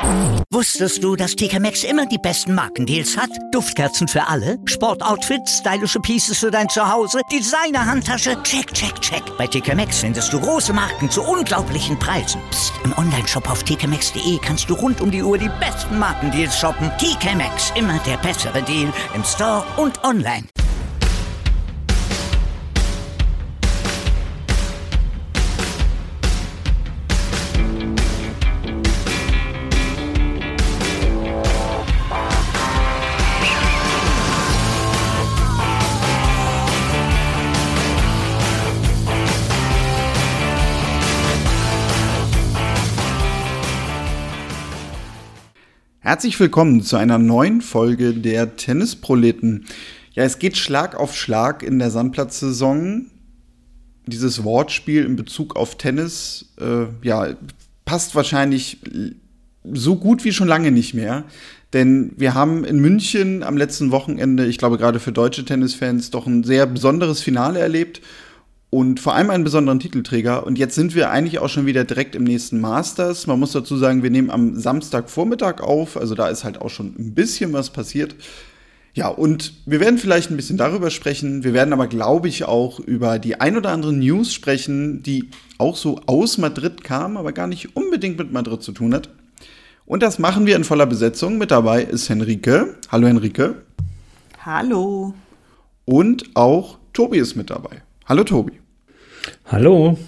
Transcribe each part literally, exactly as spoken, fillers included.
Wusstest du, dass T K Maxx immer die besten Markendeals hat? Duftkerzen für alle, Sportoutfits, stylische Pieces für dein Zuhause, Designer-Handtasche, check, check, check. Bei T K Maxx findest du große Marken zu unglaublichen Preisen. Psst. Im Onlineshop auf t k maxx punkt d e kannst du rund um die Uhr die besten Markendeals shoppen. T K Maxx, immer der bessere Deal im Store und online. Herzlich willkommen zu einer neuen Folge der Tennisproleten. Ja, es geht Schlag auf Schlag in der Sandplatzsaison. Dieses Wortspiel in Bezug auf Tennis, äh, ja, passt wahrscheinlich so gut wie schon lange nicht mehr. Denn wir haben in München am letzten Wochenende, ich glaube gerade für deutsche Tennisfans, doch ein sehr besonderes Finale erlebt. Und vor allem einen besonderen Titelträger. Und jetzt sind wir eigentlich auch schon wieder direkt im nächsten Masters. Man muss dazu sagen, wir nehmen am Samstagvormittag auf. Also da ist halt auch schon ein bisschen was passiert. Ja, und wir werden vielleicht ein bisschen darüber sprechen. Wir werden aber, glaube ich, auch über die ein oder andere News sprechen, die auch so aus Madrid kamen, aber gar nicht unbedingt mit Madrid zu tun hat. Und das machen wir in voller Besetzung. Mit dabei ist Henrike. Hallo Henrike. Hallo. Und auch Tobi ist mit dabei. Hallo Tobi. Hallo.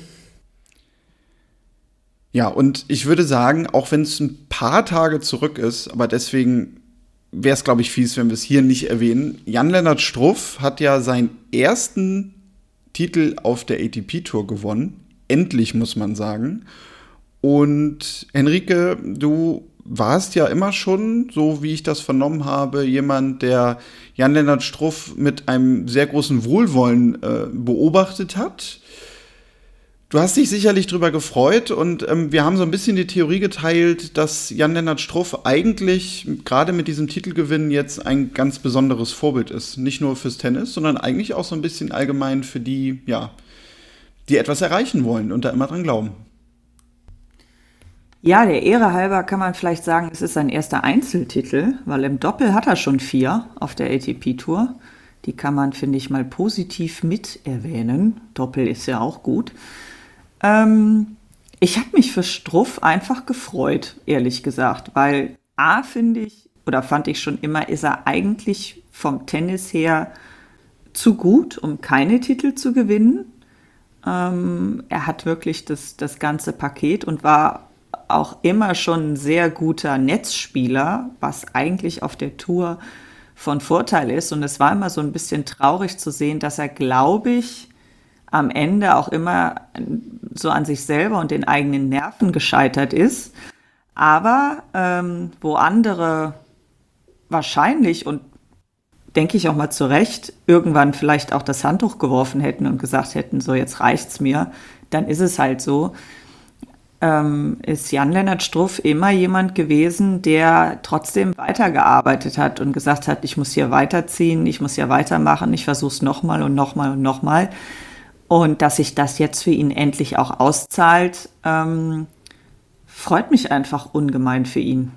Ja, und ich würde sagen, auch wenn es ein paar Tage zurück ist, aber deswegen wäre es, glaube ich, fies, wenn wir es hier nicht erwähnen. Jan-Lennart Struff hat ja seinen ersten Titel auf der A T P-Tour gewonnen. Endlich, muss man sagen. Und Henrike, du warst ja immer schon, so wie ich das vernommen habe, jemand, der Jan-Lennart Struff mit einem sehr großen Wohlwollen äh, beobachtet hat. Du hast dich sicherlich drüber gefreut und ähm, wir haben so ein bisschen die Theorie geteilt, dass Jan-Lennart Struff eigentlich gerade mit diesem Titelgewinn jetzt ein ganz besonderes Vorbild ist. Nicht nur fürs Tennis, sondern eigentlich auch so ein bisschen allgemein für die, ja, die etwas erreichen wollen und da immer dran glauben. Ja, der Ehre halber kann man vielleicht sagen, es ist sein erster Einzeltitel, weil im Doppel hat er schon vier auf der A T P-Tour. Die kann man, finde ich, mal positiv mit erwähnen. Doppel ist ja auch gut. Ähm, ich habe mich für Struff einfach gefreut, ehrlich gesagt, weil A, finde ich, oder fand ich schon immer, ist er eigentlich vom Tennis her zu gut, um keine Titel zu gewinnen. Ähm, er hat wirklich das, das ganze Paket und war auch immer schon ein sehr guter Netzspieler, was eigentlich auf der Tour von Vorteil ist. Und es war immer so ein bisschen traurig zu sehen, dass er, glaube ich, am Ende auch immer so an sich selber und den eigenen Nerven gescheitert ist. Aber ähm, wo andere wahrscheinlich und denke ich auch mal zu Recht irgendwann vielleicht auch das Handtuch geworfen hätten und gesagt hätten, so jetzt reicht's mir, dann ist es halt so. Ähm, ist Jan-Lennart Struff immer jemand gewesen, der trotzdem weitergearbeitet hat und gesagt hat, ich muss hier weiterziehen, ich muss hier weitermachen, ich versuche es nochmal und nochmal und nochmal. Und dass sich das jetzt für ihn endlich auch auszahlt, ähm, freut mich einfach ungemein für ihn.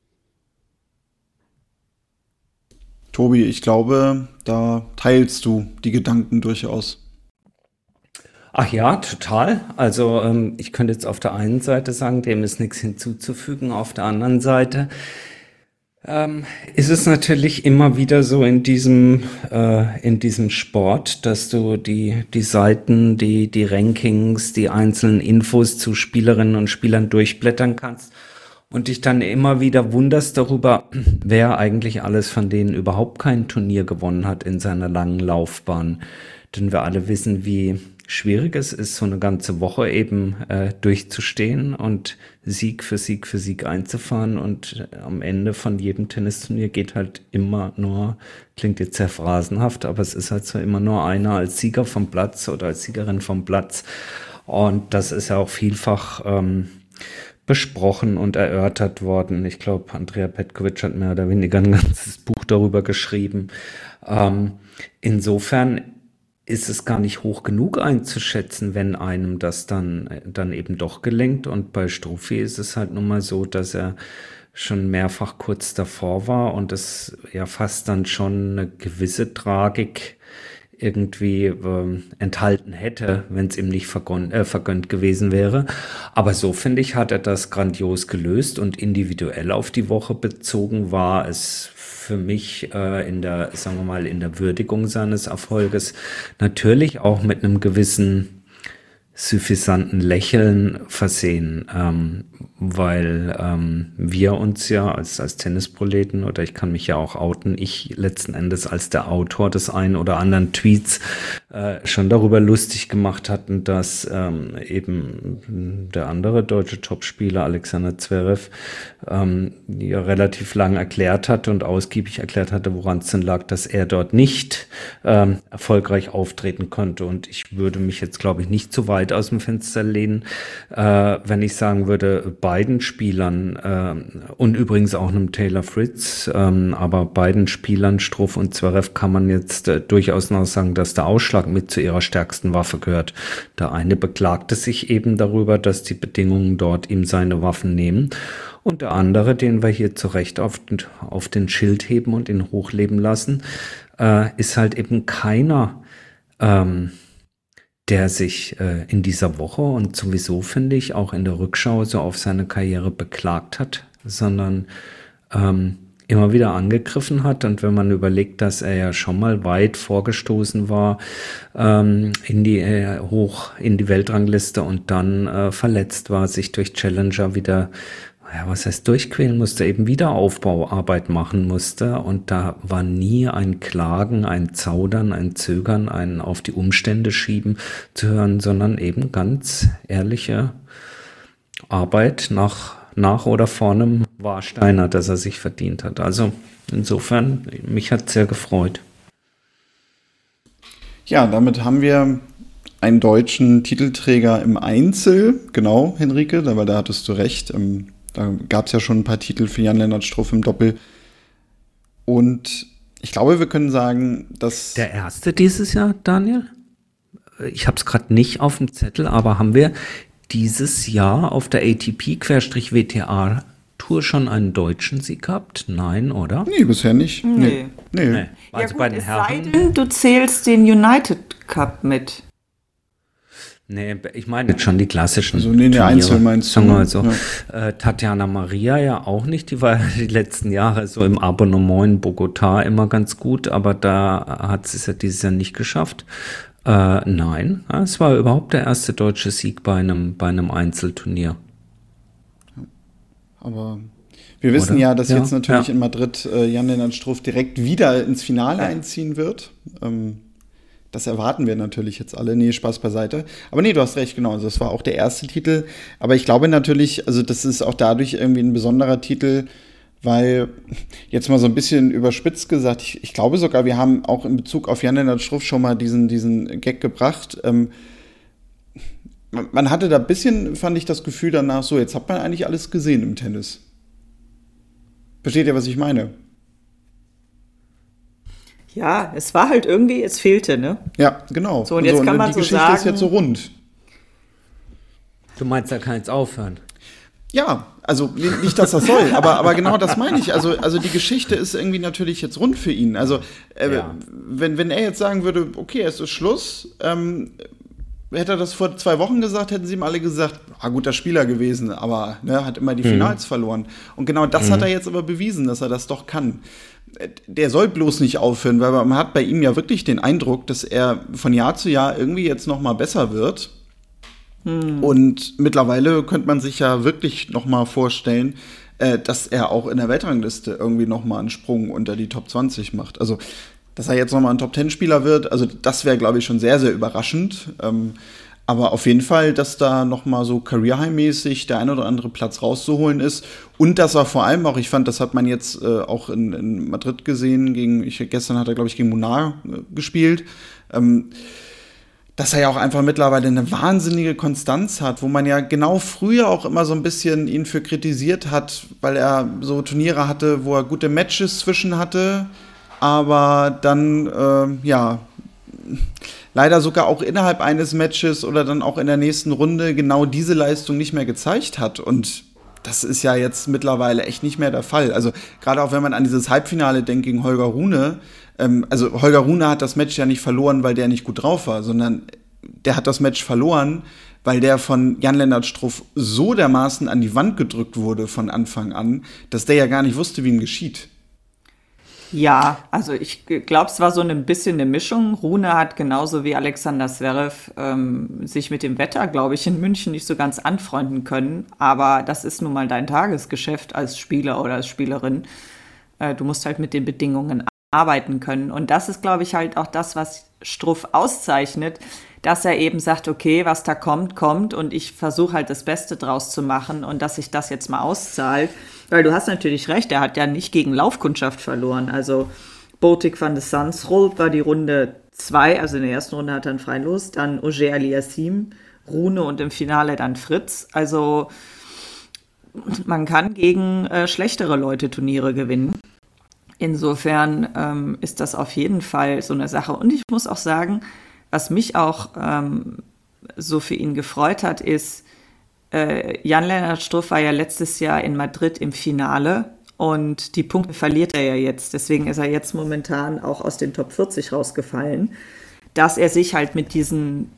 Tobi, ich glaube, da teilst du die Gedanken durchaus. Ach ja, total. Also ähm, ich könnte jetzt auf der einen Seite sagen, dem ist nichts hinzuzufügen. Auf der anderen Seite ähm, ist es natürlich immer wieder so in diesem äh, in diesem Sport, dass du die die Seiten, die die Rankings, die einzelnen Infos zu Spielerinnen und Spielern durchblättern kannst und dich dann immer wieder wunderst darüber, wer eigentlich alles von denen überhaupt kein Turnier gewonnen hat in seiner langen Laufbahn. Denn wir alle wissen, wie schwierig es ist, so eine ganze Woche eben äh, durchzustehen und Sieg für Sieg für Sieg einzufahren. Und äh, am Ende von jedem Tennisturnier geht halt immer nur, klingt jetzt sehr phrasenhaft, aber es ist halt so immer nur einer als Sieger vom Platz oder als Siegerin vom Platz. Und das ist ja auch vielfach ähm, besprochen und erörtert worden. Ich glaube, Andrea Petkovic hat mehr oder weniger ein ganzes Buch darüber geschrieben. Ähm, insofern ist es gar nicht hoch genug einzuschätzen, wenn einem das dann, dann eben doch gelingt. Und bei Struffi ist es halt nun mal so, dass er schon mehrfach kurz davor war und es ja fast dann schon eine gewisse Tragik irgendwie äh, enthalten hätte, wenn es ihm nicht vergönnt, äh, vergönnt gewesen wäre. Aber so, finde ich, hat er das grandios gelöst und individuell auf die Woche bezogen war es für mich äh, in der, sagen wir mal, in der Würdigung seines Erfolges natürlich auch mit einem gewissen suffisanten Lächeln versehen, ähm, weil ähm, wir uns ja als, als Tennisproleten, oder ich kann mich ja auch outen, ich letzten Endes als der Autor des einen oder anderen Tweets äh, schon darüber lustig gemacht hatten, dass ähm, eben der andere deutsche Topspieler Alexander Zverev ähm, ja relativ lang erklärt hatte und ausgiebig erklärt hatte, woran es denn lag, dass er dort nicht ähm, erfolgreich auftreten konnte. Und ich würde mich jetzt, glaube ich, nicht zu weit aus dem Fenster lehnen, äh, wenn ich sagen würde, beiden Spielern äh, und übrigens auch einem Taylor Fritz, ähm, aber beiden Spielern, Struff und Zverev, kann man jetzt äh, durchaus noch sagen, dass der Ausschlag mit zu ihrer stärksten Waffe gehört. Der eine beklagte sich eben darüber, dass die Bedingungen dort ihm seine Waffen nehmen. Und der andere, den wir hier zu Recht auf, auf den Schild heben und ihn hochleben lassen, äh, ist halt eben keiner, ähm, der sich äh, in dieser Woche und sowieso, finde ich, auch in der Rückschau so auf seine Karriere beklagt hat, sondern ähm, immer wieder angegriffen hat. Und wenn man überlegt, dass er ja schon mal weit vorgestoßen war ähm, in die äh, hoch in die Weltrangliste und dann äh, verletzt war, sich durch Challenger wieder, ja, was heißt durchquälen musste, eben Wiederaufbauarbeit machen musste. Und da war nie ein Klagen, ein Zaudern, ein Zögern, ein auf die Umstände schieben zu hören, sondern eben ganz ehrliche Arbeit nach, nach oder vor einem Warsteiner, das er sich verdient hat. Also insofern, mich hat es sehr gefreut. Ja, damit haben wir einen deutschen Titelträger im Einzel. Genau, Henrike, weil da hattest du recht. Da gab es ja schon ein paar Titel für Jan-Lennart Struff im Doppel. Und ich glaube, wir können sagen, dass... Der erste dieses Jahr, Daniel? Ich habe es gerade nicht auf dem Zettel, aber haben wir dieses Jahr auf der A T P-W T A-Tour schon einen deutschen Sieg gehabt? Nein, oder? Nee, bisher nicht. Nee. Nee. nee. Nee. Also ja gut, bei den es Herren. sei denn, du zählst den United Cup mit. Nee, ich meine jetzt schon die klassischen. Also nee, der Einzel meinst du? Sagen wir mal so. Ja. Äh, Tatjana Maria ja auch nicht, die war die letzten Jahre so im Abonnement in Bogotá immer ganz gut, aber da hat sie es ja dieses Jahr nicht geschafft. Äh, nein, es war überhaupt der erste deutsche Sieg bei einem, bei einem Einzelturnier. Aber wir wissen Oder? ja, dass Ja, jetzt natürlich ja. in Madrid äh, Jan-Lennart Struff direkt wieder ins Finale einziehen wird. Ähm, das erwarten wir natürlich jetzt alle. Nee, Spaß beiseite. Aber nee, du hast recht, genau. Also das war auch der erste Titel. Aber ich glaube natürlich, also das ist auch dadurch irgendwie ein besonderer Titel, weil, jetzt mal so ein bisschen überspitzt gesagt, ich, ich glaube sogar, wir haben auch in Bezug auf Jan-Lennart Struff schon mal diesen, diesen Gag gebracht. Ähm, man, man hatte da ein bisschen, fand ich, das Gefühl danach, so, jetzt hat man eigentlich alles gesehen im Tennis. Versteht ihr, was ich meine? Ja, es war halt irgendwie, es fehlte, ne? Ja, genau. So, und jetzt kann man die so Geschichte sagen- ist jetzt so rund. Du meinst, er kann jetzt aufhören? Ja, also nicht, dass das soll, aber, aber genau das meine ich. Also, also die Geschichte ist irgendwie natürlich jetzt rund für ihn. Also äh, Ja. wenn, wenn er jetzt sagen würde, okay, es ist Schluss, ähm, hätte er das vor zwei Wochen gesagt, hätten sie ihm alle gesagt, ah, guter Spieler gewesen, aber ne, hat immer die Finals verloren. Und genau das hat er jetzt aber bewiesen, dass er das doch kann. Der soll bloß nicht aufhören, weil man hat bei ihm ja wirklich den Eindruck, dass er von Jahr zu Jahr irgendwie jetzt noch mal besser wird. Und mittlerweile könnte man sich ja wirklich noch mal vorstellen, äh, dass er auch in der Weltrangliste irgendwie noch mal einen Sprung unter die Top zwanzig macht. Also, dass er jetzt noch mal ein Top zehn Spieler wird, also das wäre, glaube ich, schon sehr, sehr überraschend. Ähm, aber auf jeden Fall, dass da noch mal so Career-High-mäßig der ein oder andere Platz rauszuholen ist. Und dass er vor allem auch, ich fand, das hat man jetzt äh, auch in, in Madrid gesehen, gegen, ich, gestern hat er, glaube ich, gegen Munar äh, gespielt, ähm, dass er ja auch einfach mittlerweile eine wahnsinnige Konstanz hat, wo man ja genau früher auch immer so ein bisschen ihn für kritisiert hat, weil er so Turniere hatte, wo er gute Matches zwischen hatte, aber dann, äh, ja, leider sogar auch innerhalb eines Matches oder dann auch in der nächsten Runde genau diese Leistung nicht mehr gezeigt hat. Und das ist ja jetzt mittlerweile echt nicht mehr der Fall. Also gerade auch wenn man an dieses Halbfinale denkt gegen Holger Rune, ähm, also Holger Rune hat das Match ja nicht verloren, weil der nicht gut drauf war, sondern der hat das Match verloren, weil der von Jan-Lennart Struff so dermaßen an die Wand gedrückt wurde von Anfang an, dass der ja gar nicht wusste, wie ihm geschieht. Ja, also ich glaube, es war so ein bisschen eine Mischung. Rune hat genauso wie Alexander Zverev ähm, sich mit dem Wetter, glaube ich, in München nicht so ganz anfreunden können. Aber das ist nun mal dein Tagesgeschäft als Spieler oder als Spielerin. Äh, du musst halt mit den Bedingungen arbeiten können. Und das ist, glaube ich, halt auch das, was Struff auszeichnet, dass er eben sagt, okay, was da kommt, kommt und ich versuche halt das Beste draus zu machen und dass sich das jetzt mal auszahlt. Weil du hast natürlich recht, er hat ja nicht gegen Laufkundschaft verloren. Also Botic van de Zandschulp war die Runde zwei, also in der ersten Runde hat er einen Freilos, dann Auger Aliassime, Rune und im Finale dann Fritz. Also man kann gegen äh, schlechtere Leute Turniere gewinnen. Insofern ähm, ist das auf jeden Fall so eine Sache. Und ich muss auch sagen, was mich auch ähm, so für ihn gefreut hat, ist, äh, Jan-Lennart Struff war ja letztes Jahr in Madrid im Finale und die Punkte verliert er ja jetzt. Deswegen ist er jetzt momentan auch aus den Top vierzig rausgefallen, dass er sich halt mit diesen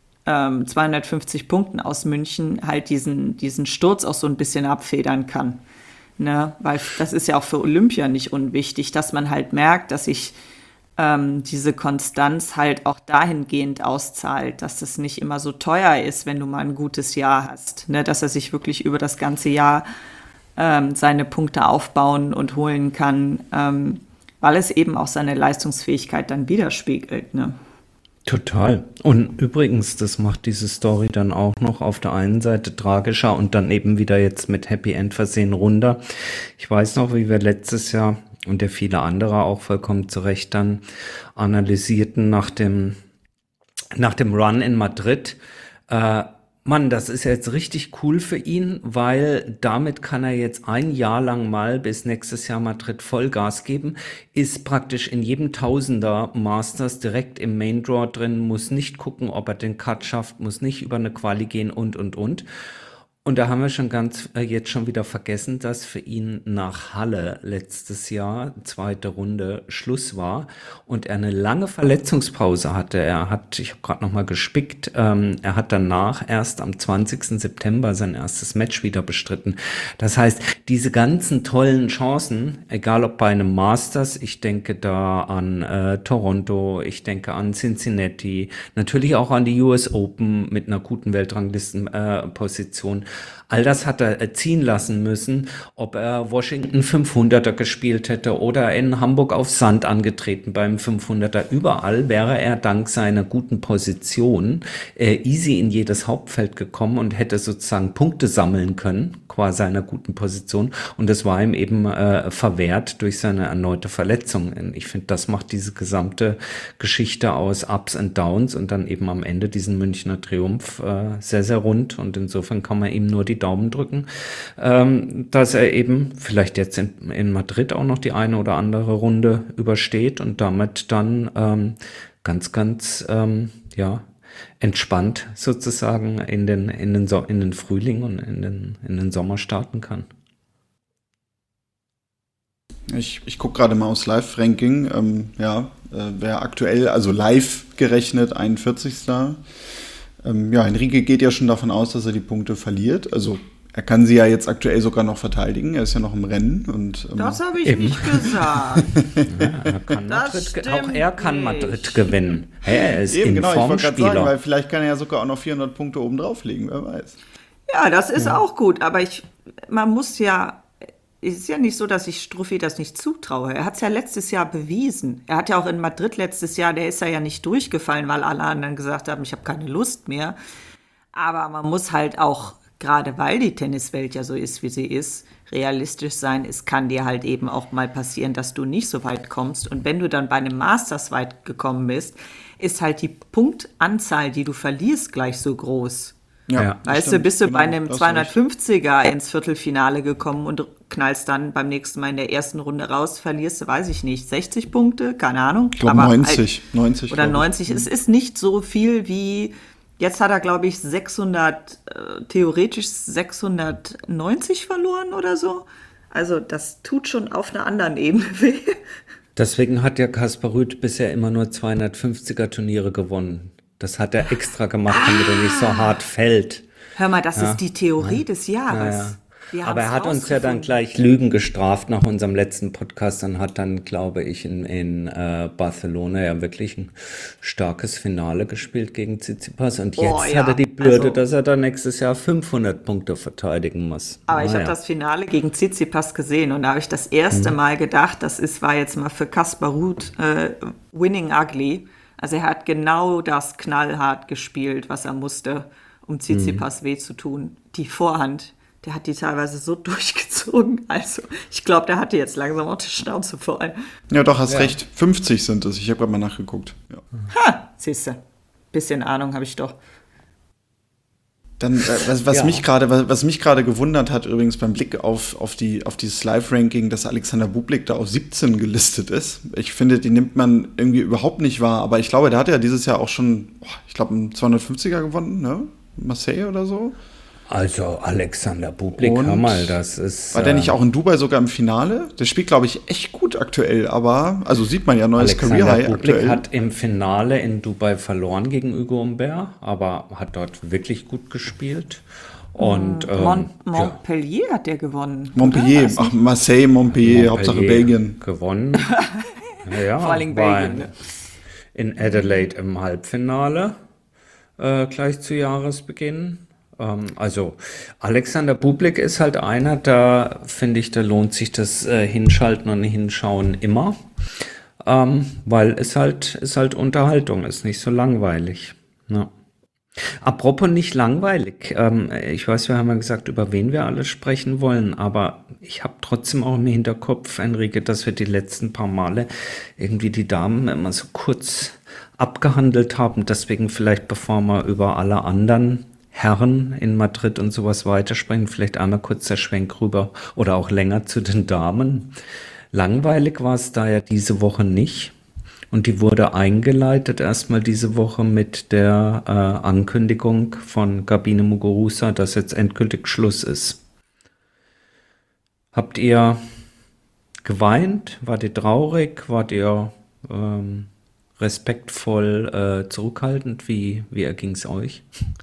ähm, zweihundertfünfzig Punkten aus München halt diesen, diesen Sturz auch so ein bisschen abfedern kann. Ne? Weil das ist ja auch für Olympia nicht unwichtig, dass man halt merkt, dass sich ähm, diese Konstanz halt auch dahingehend auszahlt, dass das nicht immer so teuer ist, wenn du mal ein gutes Jahr hast. Ne? Dass er sich wirklich über das ganze Jahr ähm, seine Punkte aufbauen und holen kann, ähm, weil es eben auch seine Leistungsfähigkeit dann widerspiegelt. Ne? Total. Und übrigens, das macht diese Story dann auch noch auf der einen Seite tragischer und dann eben wieder jetzt mit Happy End versehen runder. Ich weiß noch, wie wir letztes Jahr und der viele andere auch vollkommen zu Recht dann analysierten nach dem, nach dem Run in Madrid. Äh, Mann, das ist jetzt richtig cool für ihn, weil damit kann er jetzt ein Jahr lang mal bis nächstes Jahr Madrid Vollgas geben, ist praktisch in jedem Tausender Masters direkt im Main Draw drin, muss nicht gucken, ob er den Cut schafft, muss nicht über eine Quali gehen und, und, und. Und da haben wir schon ganz äh, jetzt schon wieder vergessen, dass für ihn nach Halle letztes Jahr, zweite Runde, Schluss war und er eine lange Verletzungspause hatte. Er hat, ich habe gerade noch mal gespickt, ähm, er hat danach erst am zwanzigsten September sein erstes Match wieder bestritten. Das heißt, diese ganzen tollen Chancen, egal ob bei einem Masters, ich denke da an äh, Toronto, ich denke an Cincinnati, natürlich auch an die U S Open mit einer guten Weltranglistenposition. Äh, All das hat er ziehen lassen müssen, ob er Washington fünfhunderter gespielt hätte oder in Hamburg auf Sand angetreten beim fünfhunderter. Überall wäre er dank seiner guten Position äh, easy in jedes Hauptfeld gekommen und hätte sozusagen Punkte sammeln können, qua seiner guten Position. Und das war ihm eben äh, verwehrt durch seine erneute Verletzung. Ich finde, das macht diese gesamte Geschichte aus Ups and Downs und dann eben am Ende diesen Münchner Triumph äh, sehr, sehr rund. Und insofern kann man ihm nur die Daumen drücken, ähm, dass er eben vielleicht jetzt in, in Madrid auch noch die eine oder andere Runde übersteht und damit dann ähm, ganz, ganz, ähm, ja, entspannt sozusagen in den, in den, so- in den Frühling und in den, in den Sommer starten kann. Ich, ich gucke gerade mal aufs Live-Ranking. Ähm, ja, äh, wer aktuell, also live gerechnet, einundvierzigster Ähm, ja, Henrique geht ja schon davon aus, dass er die Punkte verliert. Also er kann sie ja jetzt aktuell sogar noch verteidigen. Er ist ja noch im Rennen. Und, ähm, Das habe ich Eben. nicht gesagt. Ja, er kann Das Madrid, ge- stimmt auch er kann nicht. Madrid gewinnen. Hey, er ist Eben, in genau, ich Form wollte gerade sagen, Spieler. weil vielleicht kann er ja sogar auch noch vierhundert Punkte oben drauflegen, wer weiß. Ja, das ist auch gut, aber ich, man muss ja, es ist ja nicht so, dass ich Struffi das nicht zutraue. Er hat es ja letztes Jahr bewiesen. Er hat ja auch in Madrid letztes Jahr, der ist ja nicht durchgefallen, weil alle anderen gesagt haben, ich habe keine Lust mehr. Aber man muss halt auch, gerade weil die Tenniswelt ja so ist, wie sie ist, realistisch sein. Es kann dir halt eben auch mal passieren, dass du nicht so weit kommst. Und wenn du dann bei einem Masters weit gekommen bist, ist halt die Punktanzahl, die du verlierst, gleich so groß. Ja. das Weißt du, stimmt. bist du Genau, bei einem da hast du recht. zweihundertfünfziger ins Viertelfinale gekommen und knallst dann beim nächsten Mal in der ersten Runde raus, verlierst du, weiß ich nicht, sechzig Punkte, keine Ahnung. Ich glaube aber neunzig. neunzig Oder glaub ich. neunzig. Es ist nicht so viel wie Jetzt hat er, glaube ich, sechshundert, äh, theoretisch sechshundertneunzig verloren oder so. Also das tut schon auf einer anderen Ebene weh. Deswegen hat ja Kaspar Rüth bisher immer nur zweihundertfünfziger Turniere gewonnen. Das hat er extra gemacht, damit er nicht so hart fällt. Hör mal, das Ja. ist die Theorie des Jahres. Ja, ja. Wir Aber er haben's hat uns ja dann rausgefunden. gleich Lügen gestraft nach unserem letzten Podcast und hat dann, glaube ich, in, in äh, Barcelona ja wirklich ein starkes Finale gespielt gegen Tsitsipas. Und jetzt Oh, ja. hat er die Bürde, Also- dass er dann nächstes Jahr fünfhundert Punkte verteidigen muss. Aber ich Naja. habe das Finale gegen Tsitsipas gesehen und da habe ich das erste Mal gedacht, das ist, war jetzt mal für Kaspar Ruud äh, winning ugly. Also er hat genau das knallhart gespielt, was er musste, um Tsitsipas weh zu tun. Die Vorhand, der hat die teilweise so durchgezogen. Also ich glaube, der hatte jetzt langsam auch die Schnauze voll. Ja, doch, hast recht. fünfzig sind es. Ich habe gerade mal nachgeguckt. Ja. Ha, siehste, bisschen Ahnung habe ich doch. Dann, äh, was, was Ja. mich gerade, was, was mich gerade gewundert hat, übrigens beim Blick auf, auf, die, auf dieses Live-Ranking, dass Alexander Bublik da auf siebzehn gelistet ist. Ich finde, die nimmt man irgendwie überhaupt nicht wahr. Aber ich glaube, der hat ja dieses Jahr auch schon, oh, ich glaube, einen zweihundertfünfziger gewonnen, ne? Marseille oder so. Also Alexander Bublik, Und hör mal, das ist... War der äh, nicht auch in Dubai sogar im Finale? Der spielt, glaube ich, echt gut aktuell, aber, also sieht man ja, neues Alexander Career High Bublik aktuell. hat im Finale in Dubai verloren gegen Hugo Humbert, aber hat dort wirklich gut gespielt. Und ähm, Mon ja, Montpellier hat der gewonnen. Montpellier, oder? Weiß ach, nicht. Marseille, Montpellier, Hauptsache Montpellier Belgien. gewonnen. Ja, ja, Vor allem war Belgien, ne? in Adelaide im Halbfinale äh, gleich zu Jahresbeginn. Ähm, also Alexander Bublik ist halt einer, da finde ich, da lohnt sich das äh, Hinschalten und Hinschauen immer, ähm, weil es halt ist halt Unterhaltung, ist nicht so langweilig. Ja. Apropos nicht langweilig, ähm, ich weiß, wir haben ja gesagt, über wen wir alles sprechen wollen, aber ich habe trotzdem auch im Hinterkopf, Enrique, dass wir die letzten paar Male irgendwie die Damen immer so kurz abgehandelt haben. Deswegen vielleicht, bevor wir über alle anderen Herren in Madrid und sowas weitersprechen, vielleicht einmal kurz der Schwenk rüber oder auch länger zu den Damen. Langweilig war es da ja diese Woche nicht. Und die wurde eingeleitet erstmal diese Woche mit der äh, Ankündigung von Gabine Muguruza, dass jetzt endgültig Schluss ist. Habt ihr geweint? Wart ihr traurig? Wart ihr ähm, respektvoll äh, zurückhaltend? Wie, wie erging es euch?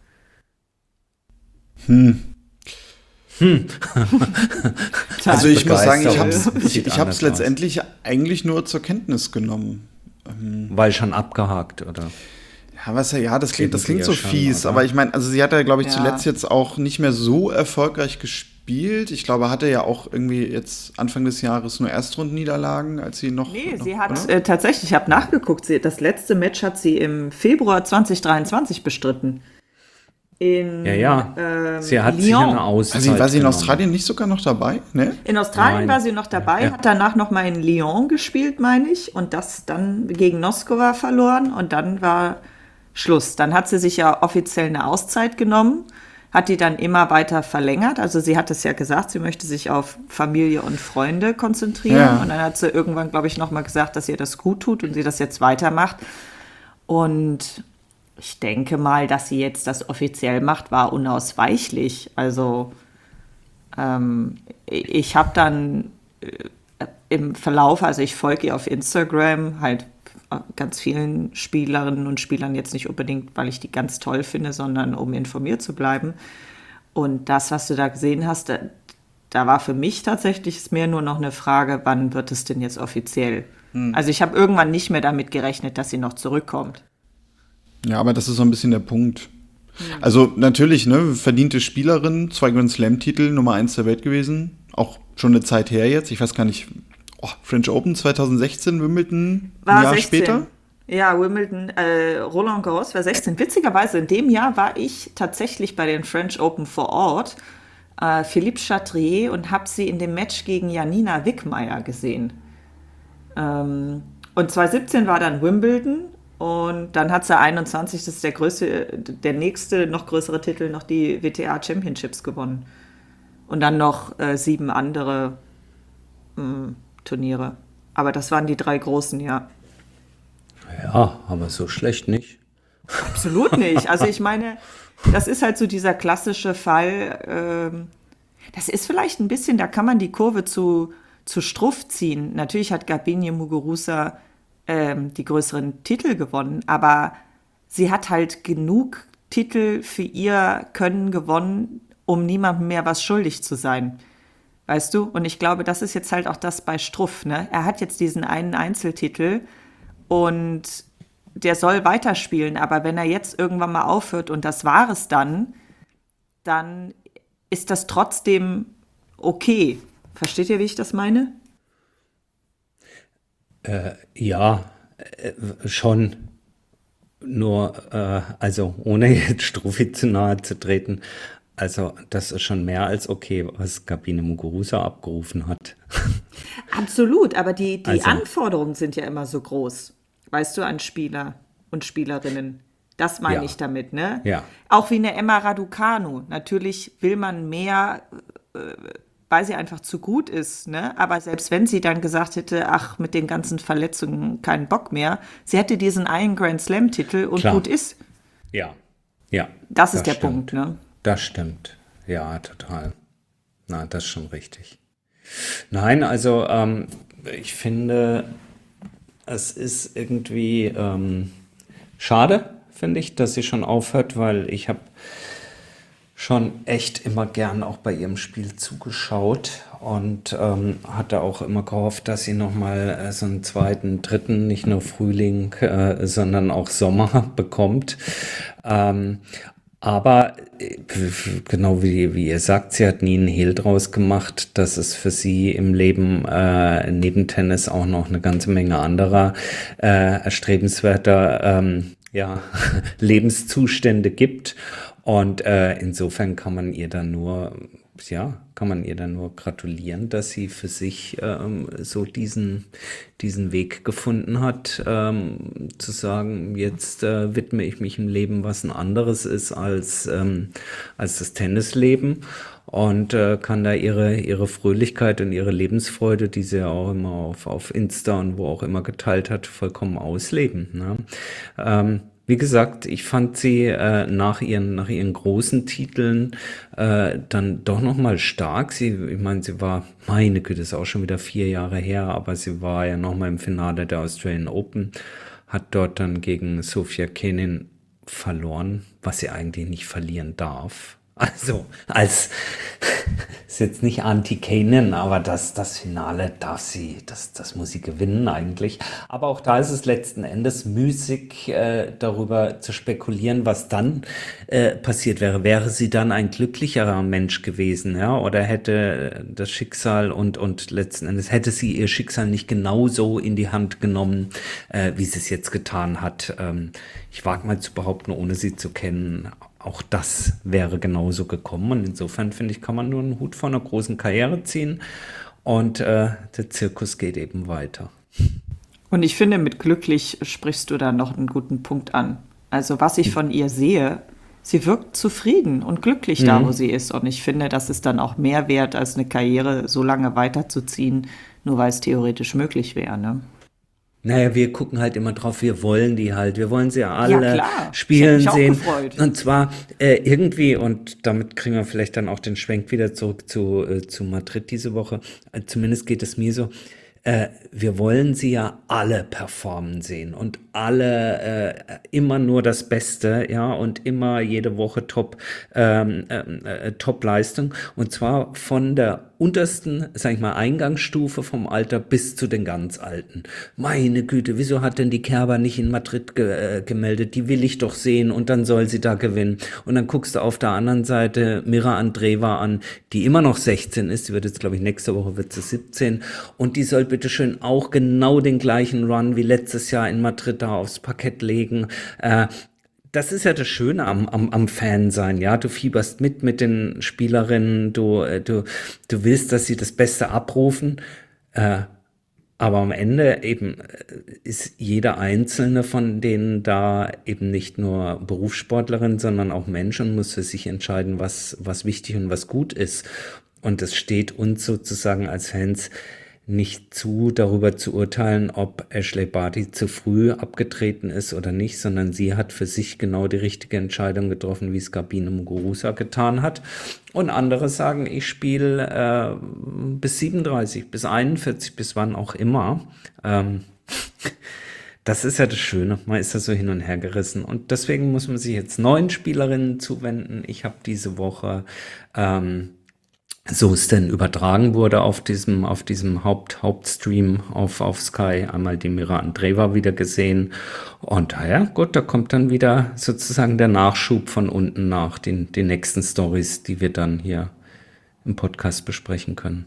Also ich muss sagen, ich Begeisterung habe es ich, sieht ich hab's anders letztendlich eigentlich nur zur Kenntnis genommen. Weil schon abgehakt, oder? Ja, was ja, ja, das klingt, das Kriegen klingt sie so ja schon, fies, oder? aber ich meine, also sie hat ja, glaube ich, Ja. zuletzt jetzt auch nicht mehr so erfolgreich gespielt. Ich glaube, hatte ja auch irgendwie jetzt Anfang des Jahres nur Erstrundenniederlagen, als sie noch. Nee, noch, sie hat oder? äh, tatsächlich, ich habe nachgeguckt, sie, das letzte Match hat sie im Februar zwanzig dreiundzwanzig bestritten. In, Ja, ja. ähm, Sie hat sich Lyon. eine Auszeit Also war sie in genommen. Australien nicht sogar noch dabei? Ne? In Australien Nein. war sie noch dabei, Ja. hat danach noch mal in Lyon gespielt, meine ich, und das dann gegen Noskova verloren und dann war Schluss. Dann hat sie sich ja offiziell eine Auszeit genommen, hat die dann immer weiter verlängert. Also sie hat es ja gesagt, sie möchte sich auf Familie und Freunde konzentrieren. Ja. Und dann hat sie irgendwann, glaube ich, noch mal gesagt, dass ihr das gut tut und sie das jetzt weitermacht. Und ich denke mal, dass sie jetzt das offiziell macht, war unausweichlich. Also ähm, ich habe dann äh, im Verlauf, also ich folge ihr auf Instagram, halt äh, ganz vielen Spielerinnen und Spielern, jetzt nicht unbedingt, weil ich die ganz toll finde, sondern um informiert zu bleiben. Und das, was du da gesehen hast, da, da war für mich tatsächlich es mehr nur noch eine Frage, wann wird es denn jetzt offiziell? Also ich habe irgendwann nicht mehr damit gerechnet, dass sie noch zurückkommt. Ja, aber das ist so ein bisschen der Punkt. Also natürlich, ne, verdiente Spielerin, zwei Grand Slam-Titel, Nummer eins der Welt gewesen. Auch schon eine Zeit her jetzt. Ich weiß gar nicht, oh, French Open zwanzig sechzehn, Wimbledon, ein War Jahr sechzehn. später. Ja, Wimbledon, äh, Roland Garros war sechzehn. Witzigerweise, in dem Jahr war ich tatsächlich bei den French Open vor Ort, äh, Philippe Chatrier, und habe sie in dem Match gegen Janina Wickmeier gesehen. Ähm, und zwanzig siebzehn war dann Wimbledon und dann hat sie einundzwanzig, das ist der größte, der nächste, noch größere Titel, noch die W T A Championships gewonnen. Und dann noch äh, sieben andere mh, Turniere. Aber das waren die drei großen, ja. Ja, aber so schlecht nicht. Absolut nicht. Also ich meine, das ist halt so dieser klassische Fall, ähm, das ist vielleicht ein bisschen, da kann man die Kurve zu, zu Struff ziehen. Natürlich hat Garbiñe Muguruza ähm, die größeren Titel gewonnen, aber sie hat halt genug Titel für ihr Können gewonnen, um niemandem mehr was schuldig zu sein. Weißt du? Und ich glaube, das ist jetzt halt auch das bei Struff, ne? Er hat jetzt diesen einen Einzeltitel und der soll weiterspielen, aber wenn er jetzt irgendwann mal aufhört und das war es dann, dann ist das trotzdem okay. Versteht ihr, wie ich das meine? Äh, ja, äh, schon. Nur, äh, also ohne jetzt Struffi zu nahe zu treten, also das ist schon mehr als okay, was Garbiñe Muguruza abgerufen hat. Absolut, aber die, die Also, Anforderungen sind ja immer so groß, weißt du, an Spieler und Spielerinnen. Das meine ja, ich damit, ne? ja, Auch wie eine Emma Raducanu. Natürlich will man mehr, weil sie einfach zu gut ist, ne? Aber selbst wenn sie dann gesagt hätte, ach, mit den ganzen Verletzungen keinen Bock mehr, sie hätte diesen einen Grand Slam-Titel und klar, gut ist. ja, ja, Das ist das der Punkt, stimmt. ne? Das stimmt. Ja, total. Na, das ist schon richtig. Nein, also ähm, ich finde, es ist irgendwie ähm, schade, finde ich, dass sie schon aufhört, weil ich habe schon echt immer gern auch bei ihrem Spiel zugeschaut und ähm, hatte auch immer gehofft, dass sie nochmal äh, so einen zweiten, dritten, nicht nur Frühling, äh, sondern auch Sommer bekommt. Ähm, aber äh, genau wie, wie ihr sagt, sie hat nie einen Hehl draus gemacht, dass es für sie im Leben äh, neben Tennis auch noch eine ganze Menge anderer äh, erstrebenswerter ähm, ja, Lebenszustände gibt. Und äh, insofern kann man ihr dann nur, ja, kann man ihr dann nur gratulieren, dass sie für sich ähm, so diesen, diesen Weg gefunden hat, ähm, zu sagen, jetzt äh, widme ich mich im Leben, was ein anderes ist als, ähm, als das Tennisleben. Und äh, kann da ihre, ihre Fröhlichkeit und ihre Lebensfreude, die sie ja auch immer auf, auf Insta und wo auch immer geteilt hat, vollkommen ausleben. Ne? Ähm, Wie gesagt, ich fand sie äh, nach ihren nach ihren großen Titeln äh, dann doch noch mal stark. Sie, ich meine, sie war, meine Güte, ist auch schon wieder vier Jahre her, aber sie war ja noch mal im Finale der Australian Open, hat dort dann gegen Sofia Kenin verloren, was sie eigentlich nicht verlieren darf. Also, als, ist jetzt nicht Anti-Kanin, aber das, das Finale darf sie, das, das muss sie gewinnen eigentlich. Aber auch da ist es letzten Endes müßig, äh, darüber zu spekulieren, was dann äh, passiert wäre. Wäre sie dann ein glücklicherer Mensch gewesen, ja? Oder hätte das Schicksal und, und letzten Endes hätte sie ihr Schicksal nicht genauso in die Hand genommen, äh, wie sie es jetzt getan hat. Ähm, ich wage mal zu behaupten, ohne sie zu kennen, auch das wäre genauso gekommen. Und insofern, finde ich, kann man nur einen Hut vor einer großen Karriere ziehen. Und äh, der Zirkus geht eben weiter. Und ich finde, mit glücklich sprichst du da noch einen guten Punkt an. Also was ich von ihr sehe, sie wirkt zufrieden und glücklich Mhm. da, wo sie ist. Und ich finde, das ist dann auch mehr wert, als eine Karriere so lange weiterzuziehen, nur weil es theoretisch möglich wäre. Ne? Naja, wir gucken halt immer drauf, wir wollen die halt, wir wollen sie ja Ja, alle klar. Ich habe spielen mich auch sehen. gefreut. Und zwar äh, irgendwie, und damit kriegen wir vielleicht dann auch den Schwenk wieder zurück zu, äh, zu Madrid diese Woche, äh, zumindest geht es mir so, äh, wir wollen sie ja alle performen sehen und alle äh, immer nur das Beste, ja, und immer jede Woche Top, ähm, äh, Top-Leistung, und zwar von der untersten, sag ich mal, Eingangsstufe vom Alter bis zu den ganz Alten. Meine Güte, wieso hat denn die Kerber nicht in Madrid ge äh, gemeldet? Die will ich doch sehen und dann soll sie da gewinnen. Und dann guckst du auf der anderen Seite Mira Andreeva an, die immer noch sechzehn ist. Die wird jetzt, glaube ich, nächste Woche wird sie siebzehn. Und die soll bitteschön auch genau den gleichen Run wie letztes Jahr in Madrid da aufs Parkett legen. Äh, Das ist ja das Schöne am, am, am Fan-Sein, ja. Du fieberst mit mit den Spielerinnen, du, äh, du, du willst, dass sie das Beste abrufen, äh, aber am Ende eben äh, ist jeder Einzelne von denen da eben nicht nur Berufssportlerin, sondern auch Mensch und muss für sich entscheiden, was, was wichtig und was gut ist. Und es steht uns sozusagen als Fans nicht zu darüber zu urteilen, ob Ashley Barty zu früh abgetreten ist oder nicht, sondern sie hat für sich genau die richtige Entscheidung getroffen, wie es Sabine Muguruza getan hat. Und andere sagen, ich spiele äh, bis siebenunddreißig, bis einundvierzig, bis wann auch immer. Ähm, das ist ja das Schöne, man ist da so hin und her gerissen. Und deswegen muss man sich jetzt neuen Spielerinnen zuwenden. Ich habe diese Woche... Ähm, so es denn übertragen wurde auf diesem auf diesem Haupt Hauptstream auf auf Sky einmal die Mira Andreeva wieder gesehen und ja gut, da kommt dann wieder sozusagen der Nachschub von unten nach den den nächsten Stories, die wir dann hier im Podcast besprechen können.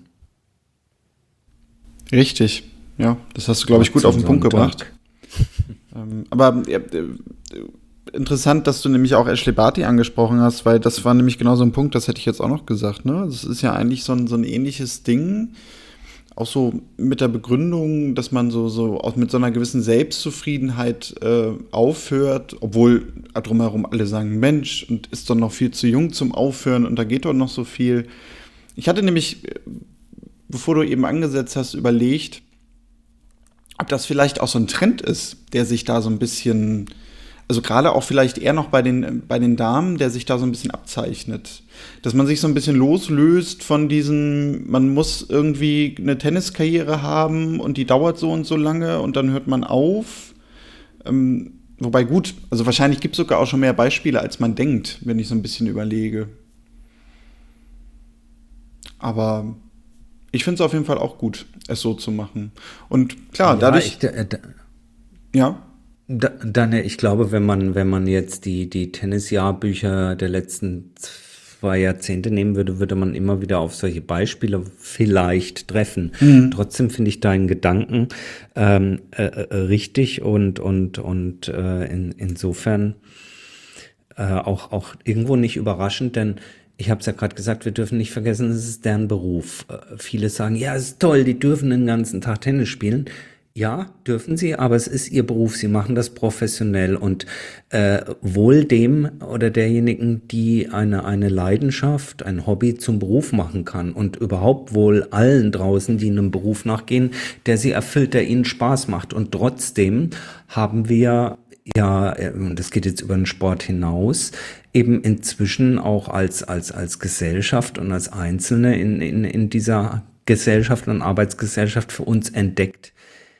Richtig, ja, das hast du, glaube ich, gut auf den Punkt gebracht. ähm, aber äh, äh, interessant, dass du nämlich auch Ashley Barty angesprochen hast, weil das war nämlich genau so ein Punkt, das hätte ich jetzt auch noch gesagt, ne? Das ist ja eigentlich so ein, so ein ähnliches Ding, auch so mit der Begründung, dass man so, so auch mit so einer gewissen Selbstzufriedenheit äh, aufhört, obwohl drumherum alle sagen, Mensch, und ist doch noch viel zu jung zum Aufhören und da geht doch noch so viel. Ich hatte nämlich, bevor du eben angesetzt hast, überlegt, ob das vielleicht auch so ein Trend ist, der sich da so ein bisschen... Also gerade auch vielleicht eher noch bei den, bei den Damen, der sich da so ein bisschen abzeichnet. Dass man sich so ein bisschen loslöst von diesem, man muss irgendwie eine Tenniskarriere haben und die dauert so und so lange und dann hört man auf. Ähm, wobei gut, also wahrscheinlich gibt es sogar auch schon mehr Beispiele, als man denkt, wenn ich so ein bisschen überlege. Aber ich finde es auf jeden Fall auch gut, es so zu machen. Und klar, ja, dadurch... Ich, äh, da, ja? Da, dann, ich glaube, wenn man, wenn man jetzt die, die Tennisjahrbücher der letzten zwei Jahrzehnte nehmen würde, würde man immer wieder auf solche Beispiele vielleicht treffen. Mhm. Trotzdem finde ich deinen Gedanken ähm, äh, äh, richtig und, und, und äh, in, insofern äh, auch, auch irgendwo nicht überraschend, denn ich habe es ja gerade gesagt, wir dürfen nicht vergessen, es ist deren Beruf. Äh, viele sagen, ja, es ist toll, die dürfen den ganzen Tag Tennis spielen. Ja, dürfen sie, aber es ist ihr Beruf, sie machen das professionell und äh, wohl dem oder derjenigen, die eine eine Leidenschaft, ein Hobby zum Beruf machen kann und überhaupt wohl allen draußen, die einem Beruf nachgehen, der sie erfüllt, der ihnen Spaß macht. Und trotzdem haben wir, ja, das geht jetzt über den Sport hinaus, eben inzwischen auch als als als Gesellschaft und als Einzelne in in in dieser Gesellschaft und Arbeitsgesellschaft für uns entdeckt,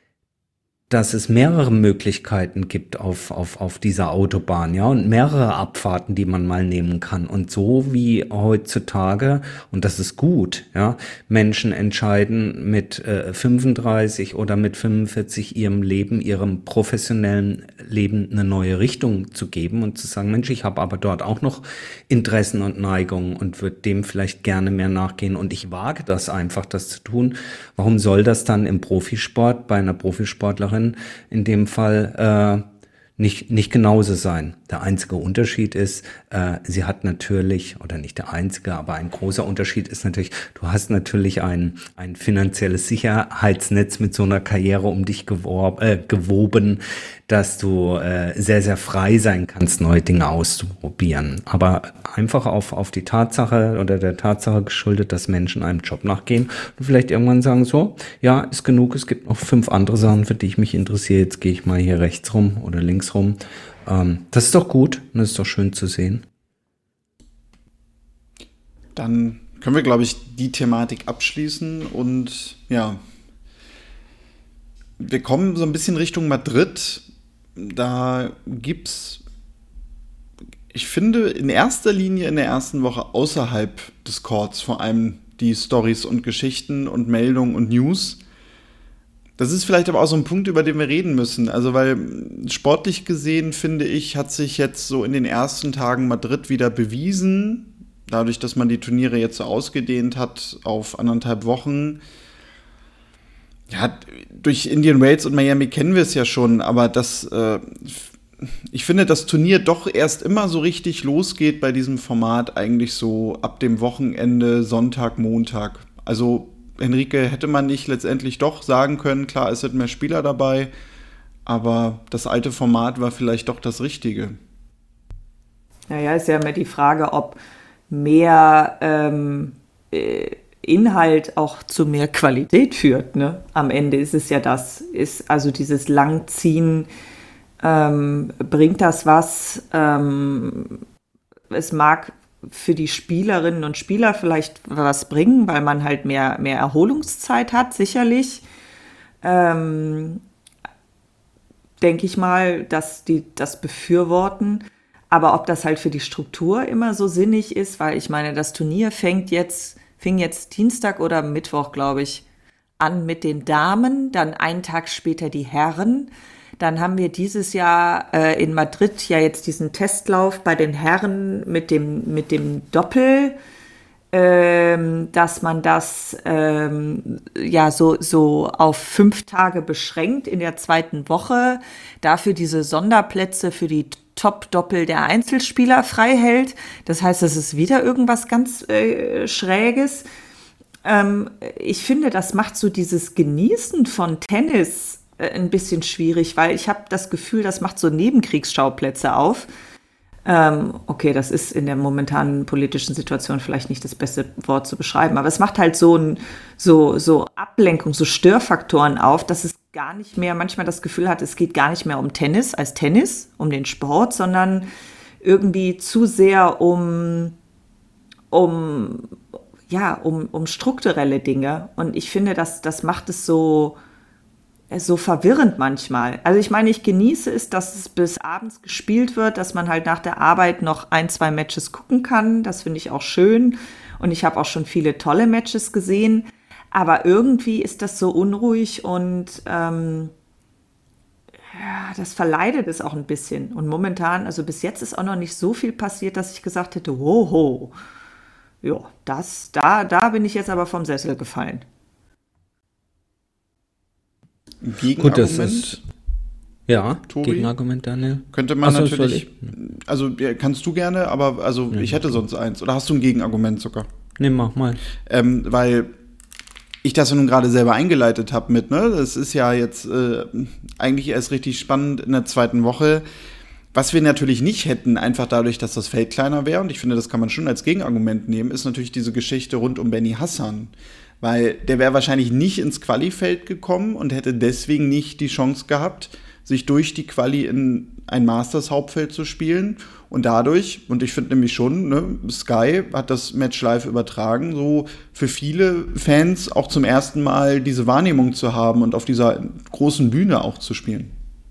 dass es mehrere Möglichkeiten gibt auf, auf, auf dieser Autobahn, ja, und mehrere Abfahrten, die man mal nehmen kann. Und so wie heutzutage, und das ist gut, ja, Menschen entscheiden mit äh, fünfunddreißig oder mit fünfundvierzig ihrem Leben, ihrem professionellen Leben eine neue Richtung zu geben und zu sagen, Mensch, ich habe aber dort auch noch Interessen und Neigungen und würde dem vielleicht gerne mehr nachgehen und ich wage das einfach, das zu tun. Warum soll das dann im Profisport, bei einer Profisportlerin in dem Fall äh, nicht nicht genauso sein. Der einzige Unterschied ist, äh, sie hat natürlich, oder nicht der einzige, aber ein großer Unterschied ist natürlich, du hast natürlich ein ein finanzielles Sicherheitsnetz mit so einer Karriere um dich geworb, äh, gewoben, dass du äh, sehr, sehr frei sein kannst, neue Dinge auszuprobieren. Aber einfach auf auf die Tatsache oder der Tatsache geschuldet, dass Menschen einem Job nachgehen und vielleicht irgendwann sagen, so, ja, ist genug, es gibt noch fünf andere Sachen, für die ich mich interessiere, jetzt gehe ich mal hier rechts rum oder links rum. Ähm, das ist doch gut und das ist doch schön zu sehen. Dann können wir, glaube ich, die Thematik abschließen und ja, wir kommen so ein bisschen Richtung Madrid. Da gibt's, ich finde, in erster Linie in der ersten Woche außerhalb des Courts vor allem die Storys und Geschichten und Meldungen und News. Das ist vielleicht aber auch so ein Punkt, über den wir reden müssen. Also, weil sportlich gesehen, finde ich, hat sich jetzt so in den ersten Tagen Madrid wieder bewiesen, dadurch, dass man die Turniere jetzt so ausgedehnt hat auf anderthalb Wochen. Ja, durch Indian Wells und Miami kennen wir es ja schon, aber das, äh, ich finde, das Turnier doch erst immer so richtig losgeht bei diesem Format eigentlich so ab dem Wochenende, Sonntag, Montag. Also Henrike, hätte man nicht letztendlich doch sagen können, klar, es sind mehr Spieler dabei, aber das alte Format war vielleicht doch das Richtige. Naja, ist ja immer die Frage, ob mehr ähm, äh, Inhalt auch zu mehr Qualität führt. Ne? Am Ende ist es ja das, ist also dieses Langziehen, ähm, bringt das was? Ähm, es mag für die Spielerinnen und Spieler vielleicht was bringen, weil man halt mehr, mehr Erholungszeit hat, sicherlich. Ähm, denke ich mal, dass die das befürworten. Aber ob das halt für die Struktur immer so sinnig ist, weil ich meine, das Turnier fängt jetzt, fing jetzt Dienstag oder Mittwoch, glaube ich, an mit den Damen, dann einen Tag später die Herren. Dann haben wir dieses Jahr äh, in Madrid ja jetzt diesen Testlauf bei den Herren mit dem, mit dem Doppel, ähm, dass man das ähm, ja so, so auf fünf Tage beschränkt in der zweiten Woche, dafür diese Sonderplätze für die Top-Doppel der Einzelspieler frei hält. Das heißt, das ist wieder irgendwas ganz äh, Schräges. Ähm, ich finde, das macht so dieses Genießen von Tennis äh, ein bisschen schwierig, weil ich habe das Gefühl, das macht so Nebenkriegsschauplätze auf. Ähm, okay, das ist in der momentanen politischen Situation vielleicht nicht das beste Wort zu beschreiben, aber es macht halt so ein, so, so Ablenkung, so Störfaktoren auf, dass es gar nicht mehr, manchmal das Gefühl hat, es geht gar nicht mehr um Tennis als Tennis, um den Sport, sondern irgendwie zu sehr um, um, ja, um, um strukturelle Dinge. Und ich finde, das, das macht es so, so verwirrend manchmal. Also ich meine, ich genieße es, dass es bis abends gespielt wird, dass man halt nach der Arbeit noch ein, zwei Matches gucken kann. Das finde ich auch schön. Und ich habe auch schon viele tolle Matches gesehen. Aber irgendwie ist das so unruhig und ähm, ja, das verleidet es auch ein bisschen. Und momentan, also bis jetzt ist auch noch nicht so viel passiert, dass ich gesagt hätte, hoho, ja, das, da, da bin ich jetzt aber vom Sessel gefallen. Gegenargument, Gut, das ist, ja, Tobi? Gegenargument, Daniel. Könnte man Ach so, soll natürlich, ich? also ja, kannst du gerne, aber also Ja, ich hätte okay. sonst eins. Oder hast du ein Gegenargument sogar? Nee, mach mal. Ähm, weil ich das ja nun gerade selber eingeleitet habe mit, ne? Das ist ja jetzt äh, eigentlich erst richtig spannend in der zweiten Woche. Was wir natürlich nicht hätten, einfach dadurch, dass das Feld kleiner wäre, und ich finde, das kann man schon als Gegenargument nehmen, ist natürlich diese Geschichte rund um Benny Hassan. Weil der wäre wahrscheinlich nicht ins Qualifeld gekommen und hätte deswegen nicht die Chance gehabt, sich durch die Quali in ein Masters-Hauptfeld zu spielen. Und dadurch, und ich finde nämlich schon, ne, Sky hat das Match live übertragen, so für viele Fans auch zum ersten Mal diese Wahrnehmung zu haben und auf dieser großen Bühne auch zu spielen.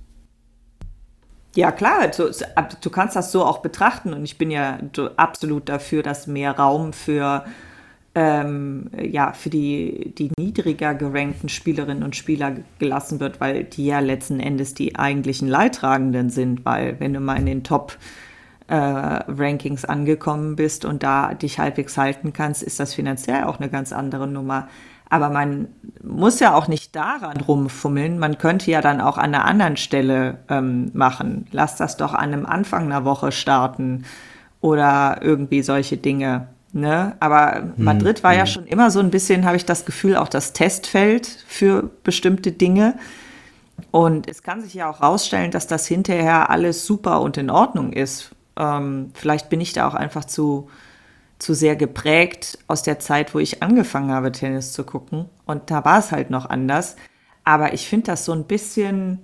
Ja, klar, du, du kannst das so auch betrachten und ich bin ja absolut dafür, dass mehr Raum für, ähm, ja, für die, die niedriger gerankten Spielerinnen und Spieler gelassen wird, weil die ja letzten Endes die eigentlichen Leidtragenden sind, weil wenn du mal in den Top äh, Rankings angekommen bist und da dich halbwegs halten kannst, ist das finanziell auch eine ganz andere Nummer. Aber man muss ja auch nicht daran rumfummeln. Man könnte ja dann auch an einer anderen Stelle ähm, machen. Lass das doch an einem Anfang einer Woche starten oder irgendwie solche Dinge. Ne? Aber Madrid war ja schon immer so ein bisschen, habe ich das Gefühl, auch das Testfeld für bestimmte Dinge. Und es kann sich ja auch rausstellen, dass das hinterher alles super und in Ordnung ist. Ähm, vielleicht bin ich da auch einfach zu... zu sehr geprägt aus der Zeit, wo ich angefangen habe, Tennis zu gucken. Und da war es halt noch anders. Aber ich finde das so ein bisschen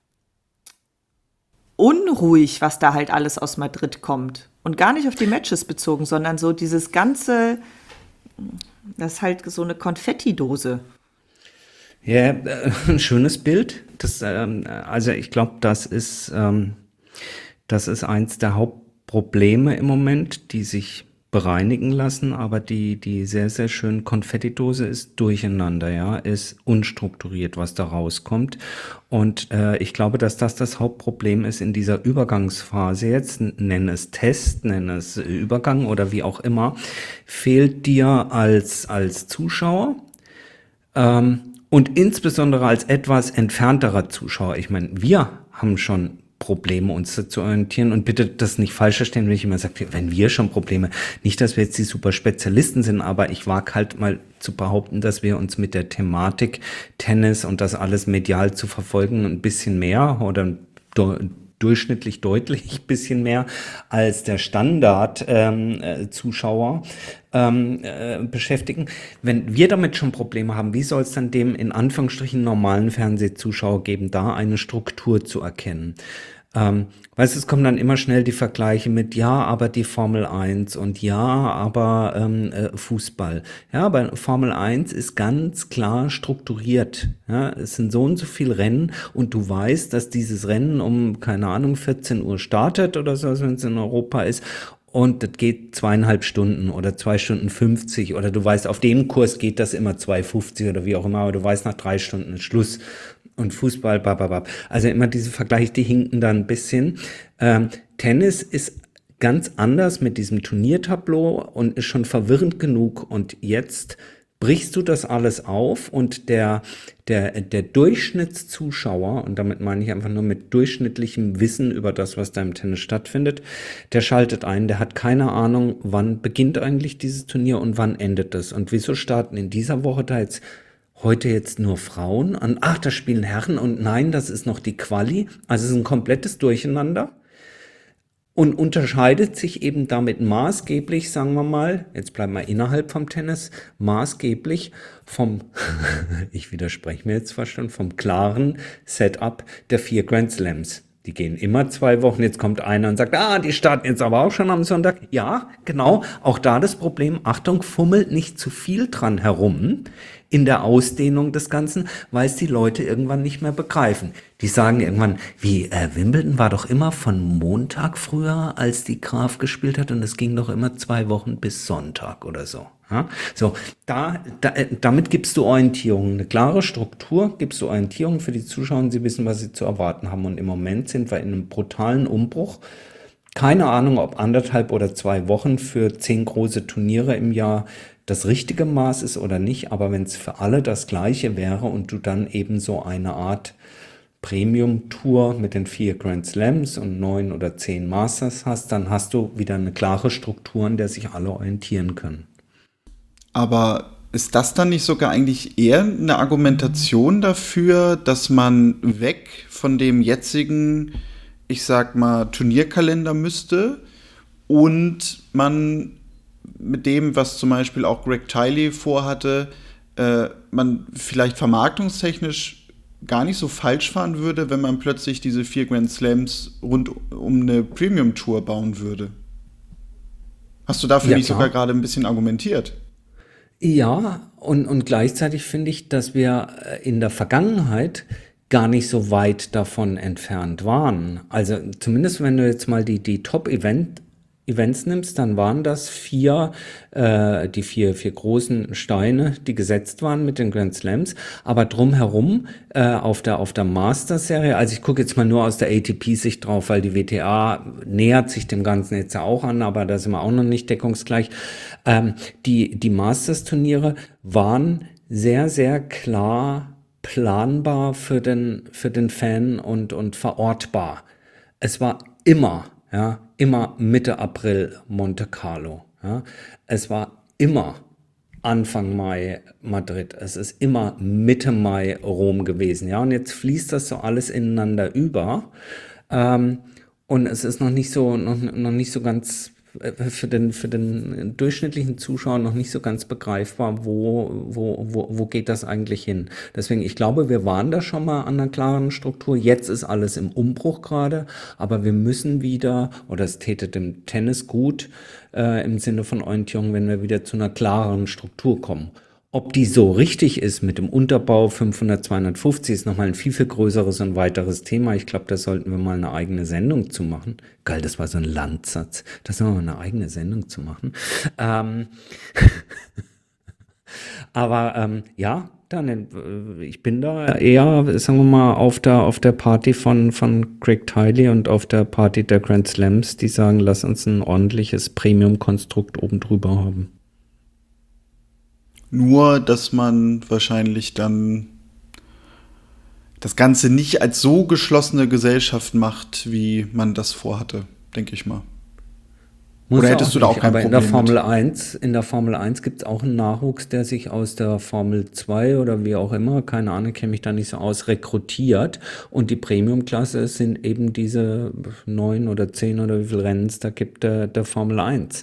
unruhig, was da halt alles aus Madrid kommt. Und gar nicht auf die Matches bezogen, sondern so dieses ganze, das ist halt so eine Konfettidose. Ja, äh, ein schönes Bild. Das, ähm, also ich glaube, das ist, ähm, das ist eins der Hauptprobleme im Moment, die sich bereinigen lassen, aber die, die sehr, sehr schön Konfettidose ist durcheinander, ja, ist unstrukturiert, was da rauskommt. Und äh, ich glaube, dass das das Hauptproblem ist in dieser Übergangsphase jetzt, nenn es Test, nenn es Übergang oder wie auch immer, fehlt dir als, als Zuschauer ähm, und insbesondere als etwas entfernterer Zuschauer. Ich meine, wir haben schon Probleme, uns zu orientieren, und bitte das nicht falsch verstehen, wenn ich immer sage, wenn wir schon Probleme, nicht, dass wir jetzt die super Spezialisten sind, aber ich wage halt mal zu behaupten, dass wir uns mit der Thematik Tennis und das alles medial zu verfolgen ein bisschen mehr oder durchschnittlich deutlich ein bisschen mehr als der Standard-Zuschauer ähm, äh, ähm, äh, beschäftigen. Wenn wir damit schon Probleme haben, wie soll es dann dem in Anführungsstrichen normalen Fernsehzuschauer geben, da eine Struktur zu erkennen? Ähm, weißt du, es kommen dann immer schnell die Vergleiche mit, ja, aber die Formel eins und ja, aber ähm, äh, Fußball. Ja, aber Formel eins ist ganz klar strukturiert. Ja, es sind so und so viele Rennen und du weißt, dass dieses Rennen um, keine Ahnung, vierzehn Uhr startet oder so, wenn es in Europa ist. Und das geht zweieinhalb Stunden oder zwei Stunden fünfzig oder du weißt, auf dem Kurs geht das immer zwei fünfzig oder wie auch immer, aber du weißt, nach drei Stunden ist Schluss. Und Fußball, bababab. Also immer diese Vergleiche, die hinken da ein bisschen. Ähm, Tennis ist ganz anders mit diesem Turniertableau und ist schon verwirrend genug. Und jetzt brichst du das alles auf und der, der, der Durchschnittszuschauer, und damit meine ich einfach nur mit durchschnittlichem Wissen über das, was da im Tennis stattfindet, der schaltet ein, der hat keine Ahnung, wann beginnt eigentlich dieses Turnier und wann endet es. Und wieso starten in dieser Woche da jetzt heute jetzt nur Frauen an? Ach, da spielen Herren und nein, das ist noch die Quali. Also es ist ein komplettes Durcheinander und unterscheidet sich eben damit maßgeblich, sagen wir mal, jetzt bleiben wir innerhalb vom Tennis, maßgeblich vom, ich widerspreche mir jetzt fast schon, vom klaren Setup der vier Grand Slams. Die gehen immer zwei Wochen, jetzt kommt einer und sagt, ah, die starten jetzt aber auch schon am Sonntag. Ja, genau, auch da das Problem, Achtung, fummelt nicht zu viel dran herum in der Ausdehnung des Ganzen, weil es die Leute irgendwann nicht mehr begreifen. Die sagen irgendwann, wie, äh, Wimbledon war doch immer von Montag früher, als die Graf gespielt hat und es ging doch immer zwei Wochen bis Sonntag oder so. Ja? So, da, da, damit gibst du Orientierung, eine klare Struktur, gibst du Orientierung für die Zuschauer und sie wissen, was sie zu erwarten haben. Und im Moment sind wir in einem brutalen Umbruch. Keine Ahnung, ob anderthalb oder zwei Wochen für zehn große Turniere im Jahr das richtige Maß ist oder nicht, aber wenn es für alle das Gleiche wäre und du dann eben so eine Art Premium-Tour mit den vier Grand Slams und neun oder zehn Masters hast, dann hast du wieder eine klare Struktur, an der sich alle orientieren können. Aber ist das dann nicht sogar eigentlich eher eine Argumentation dafür, dass man weg von dem jetzigen, ich sag mal, Turnierkalender müsste und man mit dem, was zum Beispiel auch Greg Tiley vorhatte, äh, man vielleicht vermarktungstechnisch gar nicht so falsch fahren würde, wenn man plötzlich diese vier Grand Slams rund um eine Premium-Tour bauen würde? Hast du dafür ja, nicht klar. sogar gerade ein bisschen argumentiert? Ja, und, und gleichzeitig finde ich, dass wir in der Vergangenheit gar nicht so weit davon entfernt waren. Also zumindest wenn du jetzt mal die, die Top-Event Events nimmst, dann waren das vier, äh, die vier, vier großen Steine, die gesetzt waren mit den Grand Slams, aber drumherum äh, auf der auf der Masters-Serie, also ich gucke jetzt mal nur aus der A T P-Sicht drauf, weil die W T A nähert sich dem Ganzen jetzt ja auch an, aber da sind wir auch noch nicht deckungsgleich. Ähm, die die Masters-Turniere waren sehr, sehr klar planbar für den für den Fan und und verortbar. Es war immer Ja, immer Mitte April Monte Carlo. Ja. Es war immer Anfang Mai Madrid. Es ist immer Mitte Mai Rom gewesen. Ja, und jetzt fließt das so alles ineinander über. Ähm, und es ist noch nicht so, noch, noch nicht so ganz für den, für den durchschnittlichen Zuschauer noch nicht so ganz begreifbar, wo, wo, wo, wo geht das eigentlich hin. Deswegen, ich glaube, wir waren da schon mal an einer klaren Struktur. Jetzt ist alles im Umbruch gerade, aber wir müssen wieder, oder es täte dem Tennis gut, äh, im Sinne von Orientierung, wenn wir wieder zu einer klareren Struktur kommen. Ob die so richtig ist mit dem Unterbau fünfhundert, zweihundertfünfzig ist nochmal ein viel, viel größeres und weiteres Thema. Ich glaube, da sollten wir mal eine eigene Sendung zu machen. Geil, das war so ein Landsatz. Das sollten wir mal eine eigene Sendung zu machen. Ähm Aber ähm, ja, dann, ich bin da eher, sagen wir mal, auf der, auf der Party von, von Greg Tiley und auf der Party der Grand Slams, die sagen, lass uns ein ordentliches Premium-Konstrukt oben drüber haben. Nur, dass man wahrscheinlich dann das Ganze nicht als so geschlossene Gesellschaft macht, wie man das vorhatte, denke ich mal. Muss Oder er hättest du da auch nicht, kein aber in der Problem Formel mit? eins, in der Formel eins gibt es auch einen Nachwuchs, der sich aus der Formel zwei oder wie auch immer, keine Ahnung, kenne mich da nicht so aus, rekrutiert. Und die Premium-Klasse sind eben diese neun oder zehn oder wie viel Rennen es da gibt, der, der Formel eins.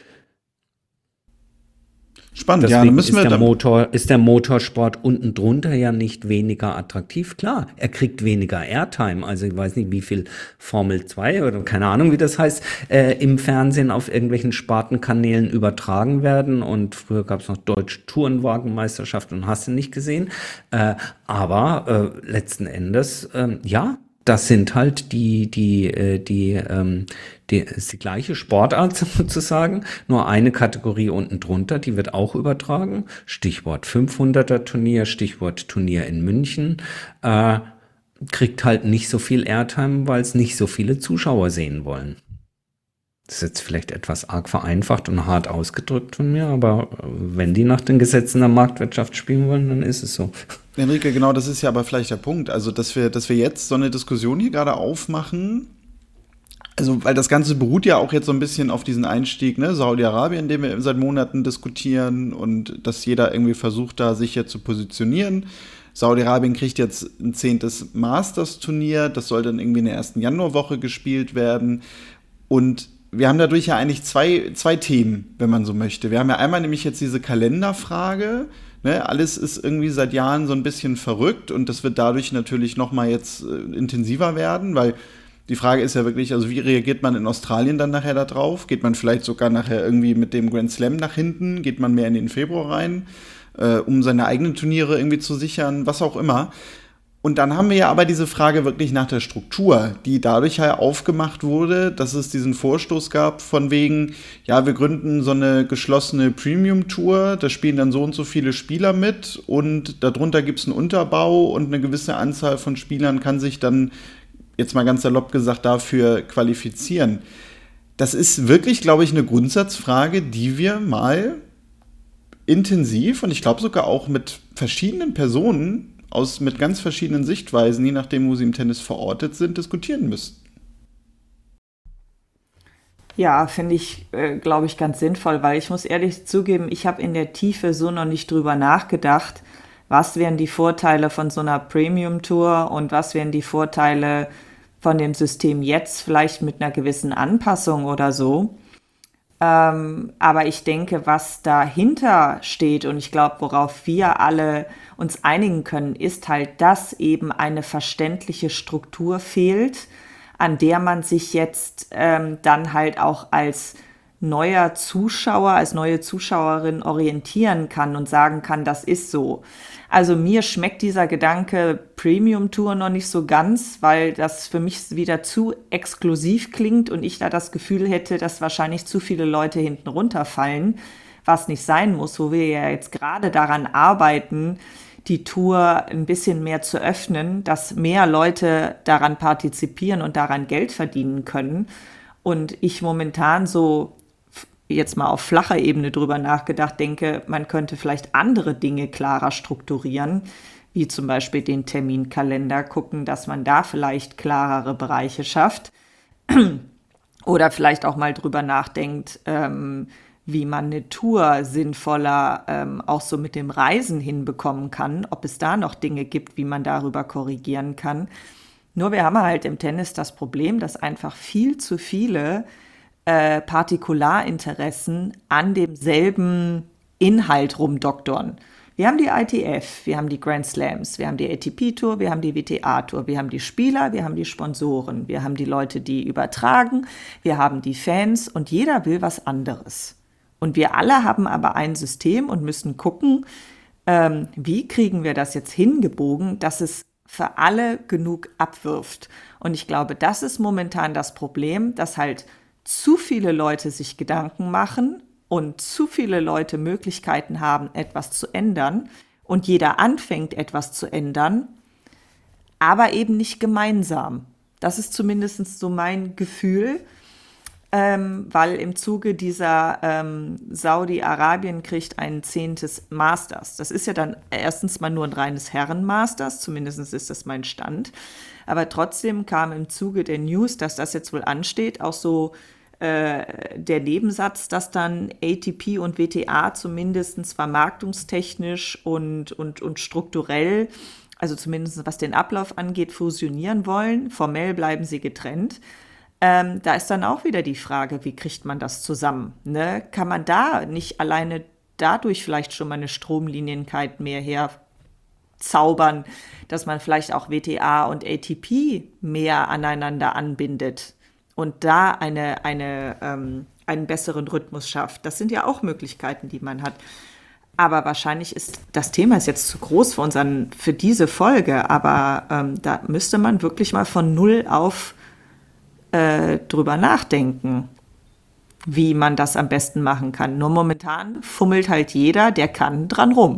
Spannend, ja, dann Deswegen müssen ist wir der dann. Motor, ist der Motorsport unten drunter ja nicht weniger attraktiv. Klar, er kriegt weniger Airtime. Also ich weiß nicht, wie viel Formel zwei oder keine Ahnung, wie das heißt, äh, im Fernsehen auf irgendwelchen Spartenkanälen übertragen werden. Und früher gab es noch Deutsche Tourenwagenmeisterschaft und hast du nicht gesehen. Äh, aber äh, letzten Endes, ähm, ja, das sind halt die, die, äh, die, ähm, die, ist die gleiche Sportart sozusagen, nur eine Kategorie unten drunter, die wird auch übertragen. Stichwort fünfhunderter Turnier, Stichwort Turnier in München, äh, kriegt halt nicht so viel Airtime, weil es nicht so viele Zuschauer sehen wollen. Das ist jetzt vielleicht etwas arg vereinfacht und hart ausgedrückt von mir, aber wenn die nach den Gesetzen der Marktwirtschaft spielen wollen, dann ist es so. Enrique, genau, das ist ja aber vielleicht der Punkt. Also, dass wir, dass wir jetzt so eine Diskussion hier gerade aufmachen, also, weil das Ganze beruht ja auch jetzt so ein bisschen auf diesen Einstieg, ne, Saudi-Arabien, den wir seit Monaten diskutieren und dass jeder irgendwie versucht, da sich jetzt zu positionieren. Saudi-Arabien kriegt jetzt ein zehntes Masters-Turnier, das soll dann irgendwie in der ersten Januarwoche gespielt werden. Und wir haben dadurch ja eigentlich zwei, zwei Themen, wenn man so möchte. Wir haben ja einmal nämlich jetzt diese Kalenderfrage. Ne, alles ist irgendwie seit Jahren so ein bisschen verrückt und das wird dadurch natürlich noch mal jetzt äh, intensiver werden, weil die Frage ist ja wirklich, also wie reagiert man in Australien dann nachher da drauf? Geht man vielleicht sogar nachher irgendwie mit dem Grand Slam nach hinten? Geht man mehr in den Februar rein, äh, um seine eigenen Turniere irgendwie zu sichern? Was auch immer. Und dann haben wir ja aber diese Frage wirklich nach der Struktur, die dadurch halt aufgemacht wurde, dass es diesen Vorstoß gab von wegen, ja, wir gründen so eine geschlossene Premium-Tour, da spielen dann so und so viele Spieler mit und darunter gibt es einen Unterbau und eine gewisse Anzahl von Spielern kann sich dann, jetzt mal ganz salopp gesagt, dafür qualifizieren. Das ist wirklich, glaube ich, eine Grundsatzfrage, die wir mal intensiv und ich glaube sogar auch mit verschiedenen Personen aus mit ganz verschiedenen Sichtweisen, je nachdem, wo sie im Tennis verortet sind, diskutieren müssten. Ja, finde ich, äh, glaube ich, ganz sinnvoll, weil ich muss ehrlich zugeben, ich habe in der Tiefe so noch nicht drüber nachgedacht, was wären die Vorteile von so einer Premium-Tour und was wären die Vorteile von dem System jetzt, vielleicht mit einer gewissen Anpassung oder so. Ähm, aber ich denke, was dahinter steht und ich glaube, worauf wir alle uns einigen können, ist halt, dass eben eine verständliche Struktur fehlt, an der man sich jetzt ähm, dann halt auch als neuer Zuschauer, als neue Zuschauerin orientieren kann und sagen kann, das ist so. Also mir schmeckt dieser Gedanke Premium-Tour noch nicht so ganz, weil das für mich wieder zu exklusiv klingt und ich da das Gefühl hätte, dass wahrscheinlich zu viele Leute hinten runterfallen, was nicht sein muss, wo wir ja jetzt gerade daran arbeiten, die Tour ein bisschen mehr zu öffnen, dass mehr Leute daran partizipieren und daran Geld verdienen können. Und ich momentan so jetzt mal auf flacher Ebene drüber nachgedacht denke, man könnte vielleicht andere Dinge klarer strukturieren, wie zum Beispiel den Terminkalender, gucken, dass man da vielleicht klarere Bereiche schafft. Oder vielleicht auch mal drüber nachdenkt, ähm, wie man eine Tour sinnvoller ähm, auch so mit dem Reisen hinbekommen kann, ob es da noch Dinge gibt, wie man darüber korrigieren kann. Nur wir haben halt im Tennis das Problem, dass einfach viel zu viele äh, Partikularinteressen an demselben Inhalt rumdoktern. Wir haben die I T F, wir haben die Grand Slams, wir haben die A T P-Tour, wir haben die W T A-Tour, wir haben die Spieler, wir haben die Sponsoren, wir haben die Leute, die übertragen, wir haben die Fans und jeder will was anderes. Und wir alle haben aber ein System und müssen gucken, ähm, wie kriegen wir das jetzt hingebogen, dass es für alle genug abwirft. Und ich glaube, das ist momentan das Problem, dass halt zu viele Leute sich Gedanken machen und zu viele Leute Möglichkeiten haben, etwas zu ändern und jeder anfängt, etwas zu ändern, aber eben nicht gemeinsam. Das ist zumindest so mein Gefühl, ähm, weil im Zuge dieser ähm, Saudi-Arabien kriegt ein zehntes Masters. Das ist ja dann erstens mal nur ein reines Herren-Masters, zumindest ist das mein Stand. Aber trotzdem kam im Zuge der News, dass das jetzt wohl ansteht, auch so äh, der Nebensatz, dass dann A T P und W T A zumindest vermarktungstechnisch und, und, und strukturell, also zumindest was den Ablauf angeht, fusionieren wollen. Formell bleiben sie getrennt. Ähm, da ist dann auch wieder die Frage, wie kriegt man das zusammen? Ne? Kann man da nicht alleine dadurch vielleicht schon mal eine Stromlinienkeit mehr herzaubern, dass man vielleicht auch W T A und A T P mehr aneinander anbindet und da eine, eine, ähm, einen besseren Rhythmus schafft? Das sind ja auch Möglichkeiten, die man hat. Aber wahrscheinlich ist das Thema ist jetzt zu groß für, unseren, für diese Folge, aber ähm, da müsste man wirklich mal von null auf äh, drüber nachdenken, wie man das am besten machen kann. Nur momentan fummelt halt jeder, der kann, dran rum.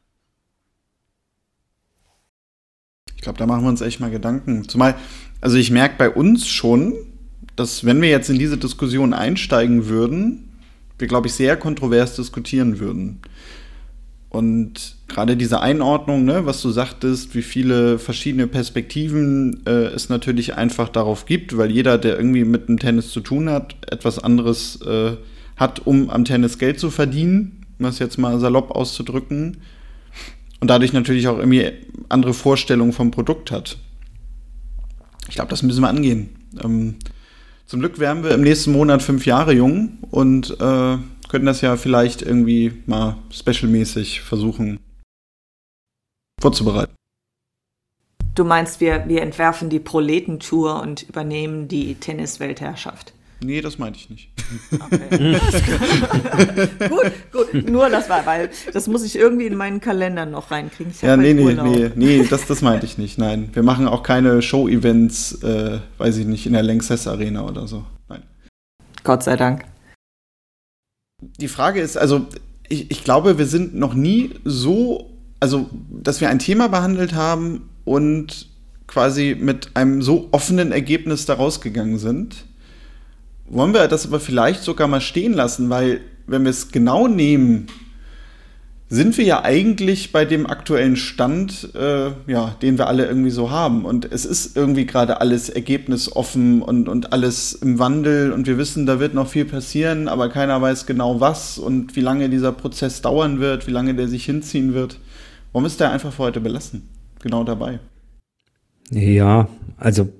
Ich glaube, da machen wir uns echt mal Gedanken. Zumal, also ich merke bei uns schon, dass wenn wir jetzt in diese Diskussion einsteigen würden, wir, glaube ich, sehr kontrovers diskutieren würden. Und gerade diese Einordnung, ne, was du sagtest, wie viele verschiedene Perspektiven äh, es natürlich einfach darauf gibt, weil jeder, der irgendwie mit dem Tennis zu tun hat, etwas anderes äh, hat, um am Tennis Geld zu verdienen, um das jetzt mal salopp auszudrücken, und dadurch natürlich auch irgendwie andere Vorstellungen vom Produkt hat. Ich glaube, das müssen wir angehen. Ähm, zum Glück werden wir im nächsten Monat fünf Jahre jung und äh, können das ja vielleicht irgendwie mal specialmäßig versuchen vorzubereiten. Du meinst, wir, wir entwerfen die Proletentour und übernehmen die Tennisweltherrschaft? Nee, das meinte ich nicht. Okay. gut, gut. Nur das war, weil das muss ich irgendwie in meinen Kalender noch reinkriegen. Ich ja, nee, nee, Urlaub. nee, nee, das, das meinte ich nicht. Nein, wir machen auch keine Show-Events, äh, weiß ich nicht, in der Lanxess Arena oder so. Nein. Gott sei Dank. Die Frage ist, also ich, ich glaube, wir sind noch nie so, also dass wir ein Thema behandelt haben und quasi mit einem so offenen Ergebnis da rausgegangen sind. Wollen wir das aber vielleicht sogar mal stehen lassen, weil wenn wir es genau nehmen, sind wir ja eigentlich bei dem aktuellen Stand, äh, ja, den wir alle irgendwie so haben. Und es ist irgendwie gerade alles ergebnisoffen und, und alles im Wandel und wir wissen, da wird noch viel passieren, aber keiner weiß genau was und wie lange dieser Prozess dauern wird, wie lange der sich hinziehen wird. Warum ist der einfach für heute belassen? Genau dabei. Ja, also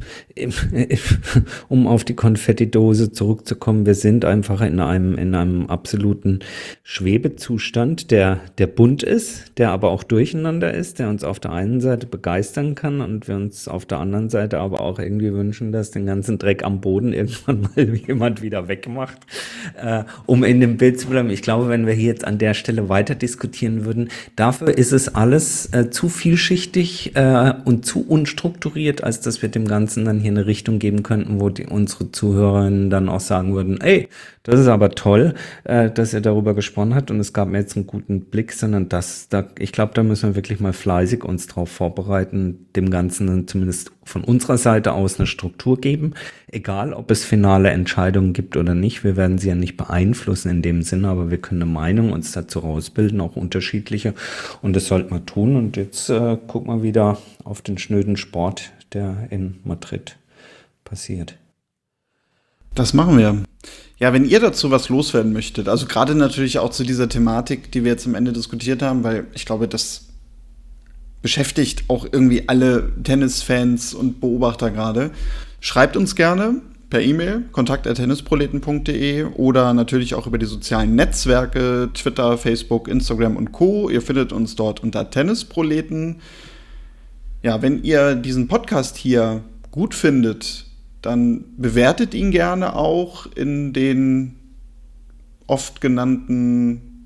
um auf die Konfettidose zurückzukommen, wir sind einfach in einem in einem absoluten Schwebezustand, der der bunt ist, der aber auch durcheinander ist, der uns auf der einen Seite begeistern kann und wir uns auf der anderen Seite aber auch irgendwie wünschen, dass den ganzen Dreck am Boden irgendwann mal jemand wieder wegmacht, äh, um in dem Bild zu bleiben. Ich glaube, wenn wir hier jetzt an der Stelle weiter diskutieren würden, dafür ist es alles äh, zu vielschichtig äh, und zu unstrukturiert, als dass wir dem Ganzen dann hier eine Richtung geben könnten, wo die, unsere Zuhörerinnen dann auch sagen würden, ey, das ist aber toll, äh, dass ihr darüber gesprochen habt und es gab mir jetzt einen guten Blick, sondern das, da, ich glaube, da müssen wir wirklich mal fleißig uns drauf vorbereiten, dem Ganzen dann zumindest von unserer Seite aus eine Struktur geben, egal ob es finale Entscheidungen gibt oder nicht, wir werden sie ja nicht beeinflussen in dem Sinne, aber wir können eine Meinung uns dazu rausbilden, auch unterschiedliche, und das sollten wir tun. Und jetzt äh, guck mal wieder auf den schnöden Sport, der in Madrid passiert. Das machen wir. Ja, wenn ihr dazu was loswerden möchtet, also gerade natürlich auch zu dieser Thematik, die wir jetzt am Ende diskutiert haben, weil ich glaube, das beschäftigt auch irgendwie alle Tennisfans und Beobachter gerade. Schreibt uns gerne per E-Mail, kontakt at tennisproleten punkt de oder natürlich auch über die sozialen Netzwerke, Twitter, Facebook, Instagram und Co. Ihr findet uns dort unter Tennisproleten. Ja, wenn ihr diesen Podcast hier gut findet, dann bewertet ihn gerne auch in den oft genannten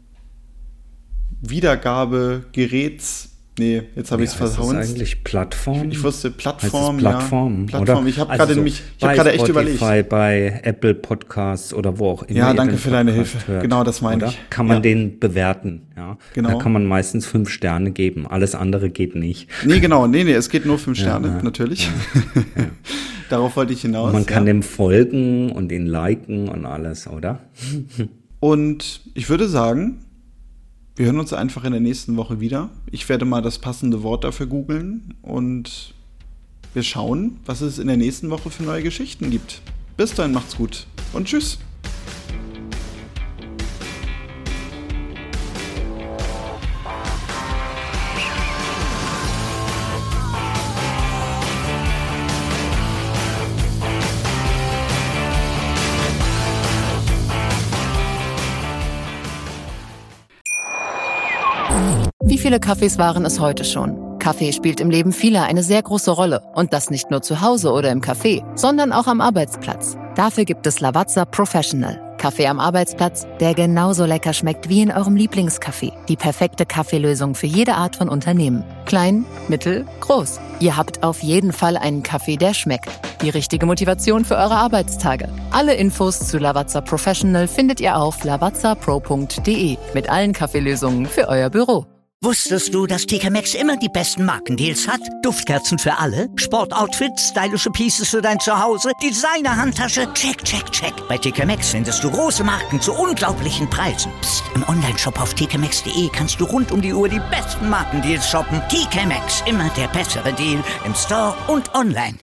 Wiedergabegeräts. Nee, jetzt habe ich es verhauen. Ist das eigentlich Plattform? Ich, ich wusste Plattform, Plattform, ja. Plattform. Oder? Ich habe also gerade so nämlich, ich habe gerade echt überlegt. Bei Apple Podcasts oder wo auch immer. Ja, danke für deine Hilfe. Hört, genau, das meine oder? ich. Kann man ja. den bewerten, ja. Genau. Da kann man meistens fünf Sterne geben. Alles andere geht nicht. Nee, genau. Nee, nee, es geht nur fünf Sterne, ja, natürlich. Ja, ja. Darauf wollte ich hinaus. Und man kann ja. dem folgen und ihn liken und alles, oder? Und ich würde sagen, wir hören uns einfach in der nächsten Woche wieder. Ich werde mal das passende Wort dafür googeln und wir schauen, was es in der nächsten Woche für neue Geschichten gibt. Bis dahin, macht's gut. und tschüss. Wie viele Kaffees waren es heute schon? Kaffee spielt im Leben vieler eine sehr große Rolle. Und das nicht nur zu Hause oder im Café, sondern auch am Arbeitsplatz. Dafür gibt es Lavazza Professional. Kaffee am Arbeitsplatz, der genauso lecker schmeckt wie in eurem Lieblingscafé. Die perfekte Kaffeelösung für jede Art von Unternehmen. Klein, mittel, groß. Ihr habt auf jeden Fall einen Kaffee, der schmeckt. Die richtige Motivation für eure Arbeitstage. Alle Infos zu Lavazza Professional findet ihr auf lavazza pro punkt de mit allen Kaffeelösungen für euer Büro. Wusstest du, dass T K Maxx immer die besten Markendeals hat? Duftkerzen für alle, Sportoutfits, stylische Pieces für dein Zuhause, Designer-Handtasche, check, check, check. Bei T K Maxx findest du große Marken zu unglaublichen Preisen. Psst. im Onlineshop auf t k maxx punkt de kannst du rund um die Uhr die besten Markendeals shoppen. T K Maxx, immer der bessere Deal im Store und online.